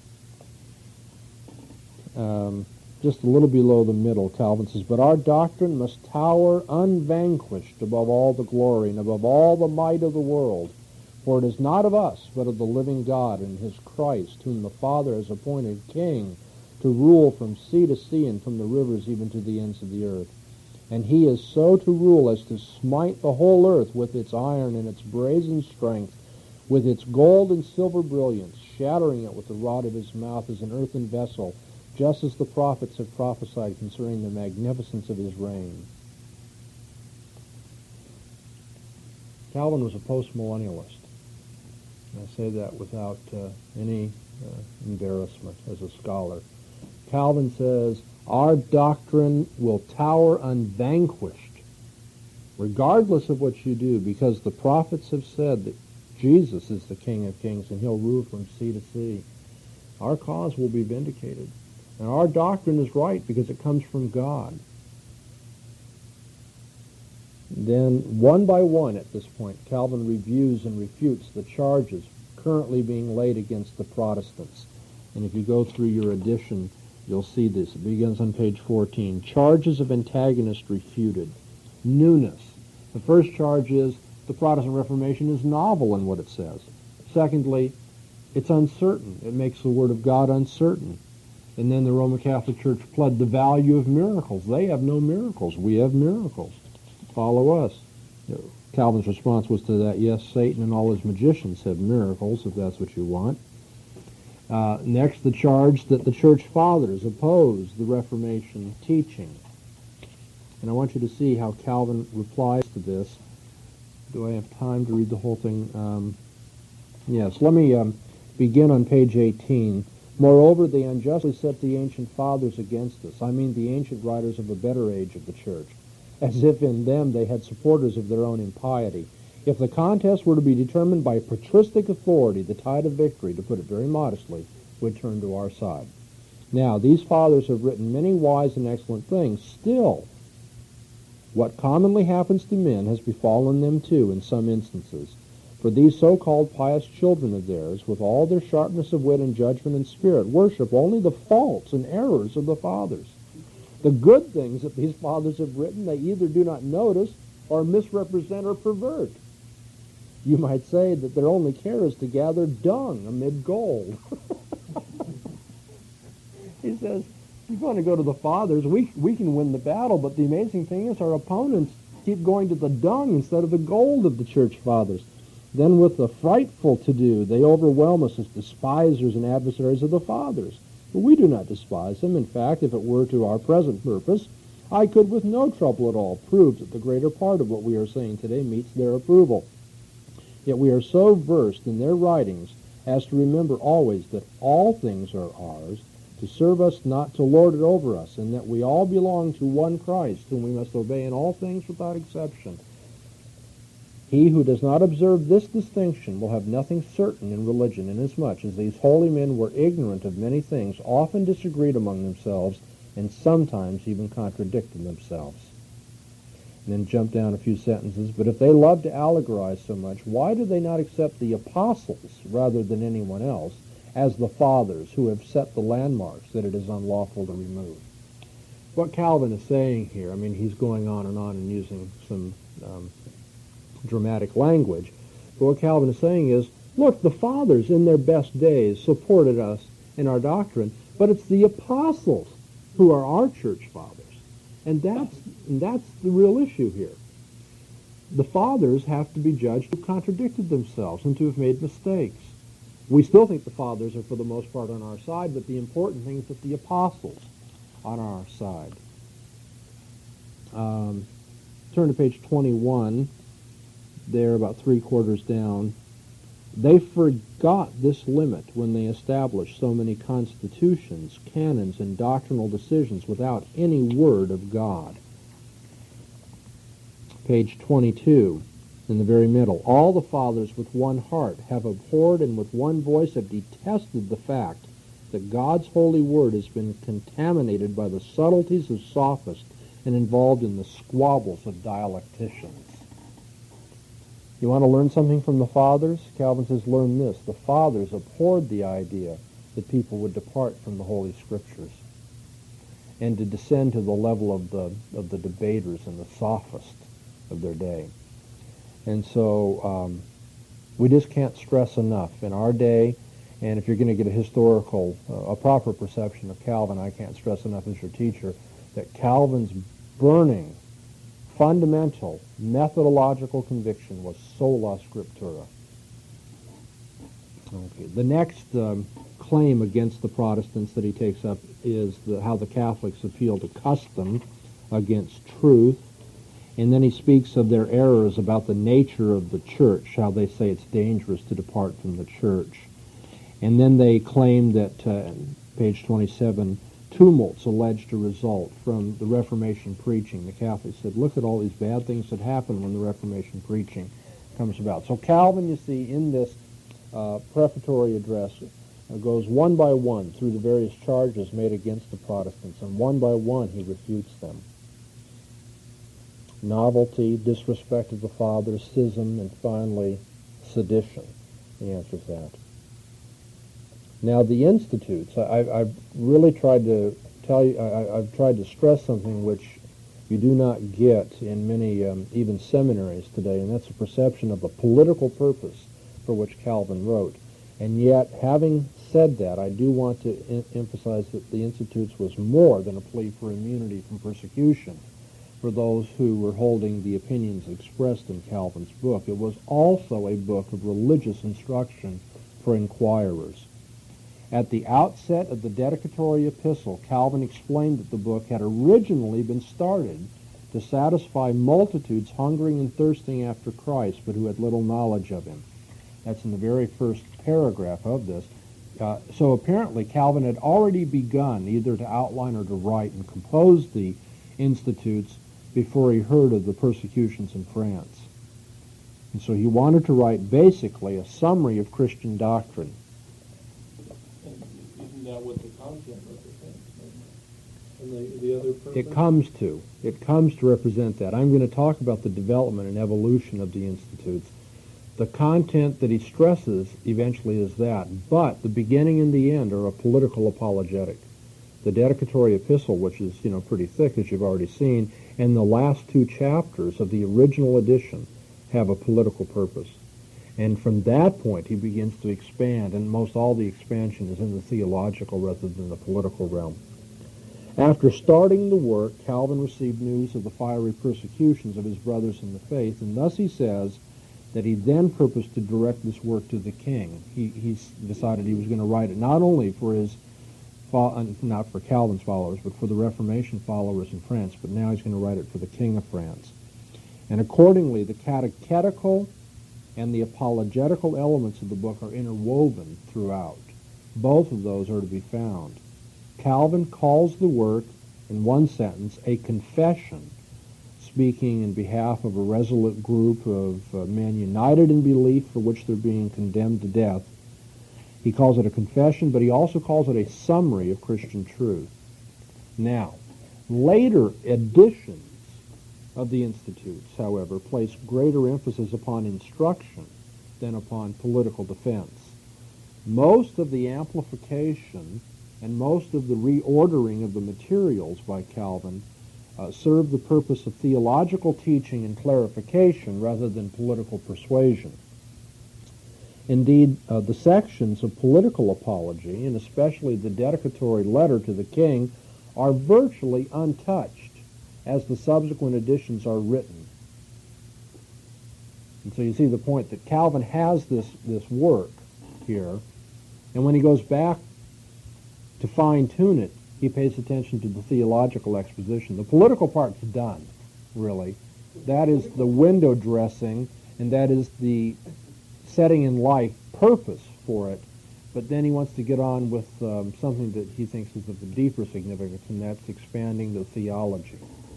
A: Um, just a little below the middle, Calvin says, "But our doctrine must tower unvanquished above all the glory and above all the might of the world. For it is not of us, but of the living God and his Christ, whom the Father has appointed king to rule from sea to sea and from the rivers even to the ends of the earth. And he is so to rule as to smite the whole earth with its iron and its brazen strength, with its gold and silver brilliance, shattering it with the rod of his mouth as an earthen vessel, just as the prophets have prophesied concerning the magnificence of his reign." Calvin was a postmillennialist. I say that without uh, any uh, embarrassment as a scholar. Calvin says, our doctrine will tower unvanquished, regardless of what you do, because the prophets have said that Jesus is the King of Kings and he'll rule from sea to sea. Our cause will be vindicated. And our doctrine is right because it comes from God. Then, one by one at this point, Calvin reviews and refutes the charges currently being laid against the Protestants. And if you go through your edition, you'll see this. It begins on page fourteen. Charges of antagonist refuted. Newness. The first charge is the Protestant Reformation is novel in what it says. Secondly, it's uncertain. It makes the Word of God uncertain. And then the Roman Catholic Church pled the value of miracles. They have no miracles. We have miracles. Follow us. Calvin's response was to that, yes, Satan and all his magicians have miracles, if that's what you want. Uh, next, the charge that the Church Fathers opposed the Reformation teaching. And I want you to see how Calvin replies to this. Do I have time to read the whole thing? Um, yes, let me um, begin on page eighteen. Moreover, they unjustly set the ancient fathers against us. I mean the ancient writers of a better age of the church, as if in them they had supporters of their own impiety. If the contest were to be determined by patristic authority, the tide of victory, to put it very modestly, would turn to our side. Now, these fathers have written many wise and excellent things. Still, what commonly happens to men has befallen them too in some instances. For these so-called pious children of theirs, with all their sharpness of wit and judgment and spirit, worship only the faults and errors of the fathers. The good things that these fathers have written, they either do not notice or misrepresent or pervert. You might say that their only care is to gather dung amid gold. He says, if you want to go to the fathers, we, we can win the battle, but the amazing thing is our opponents keep going to the dung instead of the gold of the church fathers. Then with the frightful to-do, they overwhelm us as despisers and adversaries of the fathers. But we do not despise them. In fact, if it were to our present purpose, I could with no trouble at all prove that the greater part of what we are saying today meets their approval. Yet we are so versed in their writings as to remember always that all things are ours, to serve us, not to lord it over us, and that we all belong to one Christ, whom we must obey in all things without exception. He who does not observe this distinction will have nothing certain in religion, inasmuch as these holy men were ignorant of many things, often disagreed among themselves, and sometimes even contradicted themselves. And then jump down a few sentences. But if they love to allegorize so much, why do they not accept the apostles rather than anyone else as the fathers who have set the landmarks that it is unlawful to remove? What Calvin is saying here, I mean, he's going on and on and using some um, dramatic language, but what Calvin is saying is, look, the fathers in their best days supported us in our doctrine, but it's the apostles who are our church fathers. And that's, and that's the real issue here. The fathers have to be judged to have contradicted themselves and to have made mistakes. We still think the fathers are for the most part on our side, but the important thing is that the apostles are on our side. Um, turn to page twenty-one. There, about three quarters down. They forgot this limit when they established so many constitutions, canons, and doctrinal decisions without any word of God. Page twenty-two, in the very middle. All the fathers with one heart have abhorred and with one voice have detested the fact that God's holy word has been contaminated by the subtleties of sophists and involved in the squabbles of dialecticians. You want to learn something from the fathers? Calvin says, learn this. The fathers abhorred the idea that people would depart from the Holy Scriptures and to descend to the level of the of the debaters and the sophists of their day. And so um, we just can't stress enough in our day, and if you're going to get a historical, uh, a proper perception of Calvin, I can't stress enough as your teacher, that Calvin's burning fundamental methodological conviction was sola scriptura. Okay. The next um, claim against the Protestants that he takes up is the, how the Catholics appeal to custom against truth. And then he speaks of their errors about the nature of the church, how they say it's dangerous to depart from the church. And then they claim that, uh, page twenty-seven, tumults alleged to result from the Reformation preaching. The Catholics said, look at all these bad things that happen when the Reformation preaching comes about. So Calvin, you see, in this uh, prefatory address, uh, goes one by one through the various charges made against the Protestants, and one by one he refutes them. Novelty, disrespect of the fathers, schism, and finally sedition. He answers that. Now, the institutes, I, I've really tried to tell you, I, I've tried to stress something which you do not get in many, um, even seminaries today, and that's a perception of the political purpose for which Calvin wrote. And yet, having said that, I do want to em- emphasize that the institutes was more than a plea for immunity from persecution for those who were holding the opinions expressed in Calvin's book. It was also a book of religious instruction for inquirers. At the outset of the dedicatory epistle, Calvin explained that the book had originally been started to satisfy multitudes hungering and thirsting after Christ, but who had little knowledge of him. That's in the very first paragraph of this. Uh, so apparently Calvin had already begun either to outline or to write and compose the institutes before he heard of the persecutions in France. And so he wanted to write basically a summary of Christian doctrine.
E: Isn't that not what the content represents. And the, the other person?
A: It comes to. It comes to represent that. I'm going to talk about the development and evolution of the institutes. The content that he stresses eventually is that, but the beginning and the end are a political apologetic. The dedicatory epistle, which is, you know, pretty thick, as you've already seen, and the last two chapters of the original edition have a political purpose. And from that point, he begins to expand, and most all the expansion is in the theological rather than the political realm. After starting the work, Calvin received news of the fiery persecutions of his brothers in the faith, and thus he says that he then purposed to direct this work to the king. He he's decided he was going to write it not only for his, not for Calvin's followers, but for the Reformation followers in France, but now he's going to write it for the king of France. And accordingly, the catechetical and the apologetical elements of the book are interwoven throughout. Both of those are to be found. Calvin calls the work, in one sentence, a confession, speaking in behalf of a resolute group of uh, men united in belief for which they're being condemned to death. He calls it a confession, but he also calls it a summary of Christian truth. Now, later editions of the Institutes, however, place greater emphasis upon instruction than upon political defense. Most of the amplification and most of the reordering of the materials by Calvin uh, serve the purpose of theological teaching and clarification rather than political persuasion. Indeed, uh, the sections of political apology, and especially the dedicatory letter to the king, are virtually untouched as the subsequent editions are written. And so you see the point that Calvin has this, this work here, and when he goes back to fine-tune it, he pays attention to the theological exposition. The political part's done, really. That is the window dressing, and that is the setting in life purpose for it. But then he wants to get on with um, something that he thinks is of a deeper significance, and that's expanding the theology.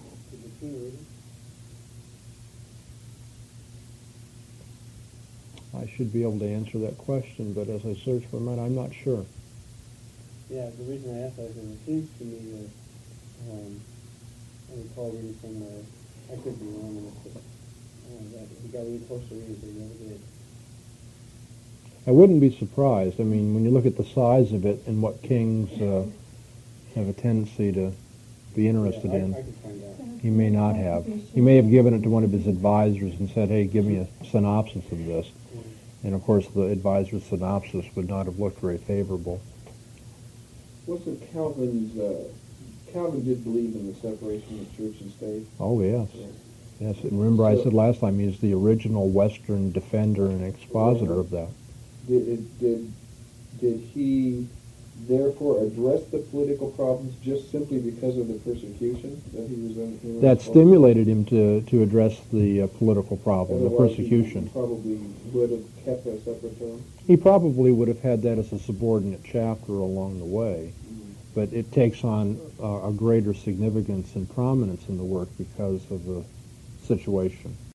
A: I should be able to answer that question, but as I search for a minute, I'm not sure.
C: Yeah, the reason I asked that is because it seems to me that, um, I recall reading somewhere, I could be wrong on this, but uh, that he got really close to reading, but he never did.
A: I wouldn't be surprised. I mean, when you look at the size of it and what kings uh, have a tendency to be interested
C: yeah, I,
A: in,
C: I could find out.
A: he may not have. He may have given it to one of his advisors and said, hey, give me a synopsis of this. Mm-hmm. And, of course, the advisor's synopsis would not have looked very favorable.
D: Wasn't Calvin's, uh, Calvin did believe in the separation of church and state?
A: Oh, yes.
D: Yes.
A: Yes, and remember I
D: So-
A: said last time he's the original Western defender and expositor of that.
D: Did, did, did he therefore address the political problems just simply because of the persecution that he was in? He was
A: That
D: involved in?
A: stimulated him to, to address the uh, political problem, the
D: Otherwise, he-
A: persecution.
D: He probably would have kept a separate term.
A: He probably would have had that as a subordinate chapter along the way, but it takes on uh, a greater significance and prominence in the work because of the situation.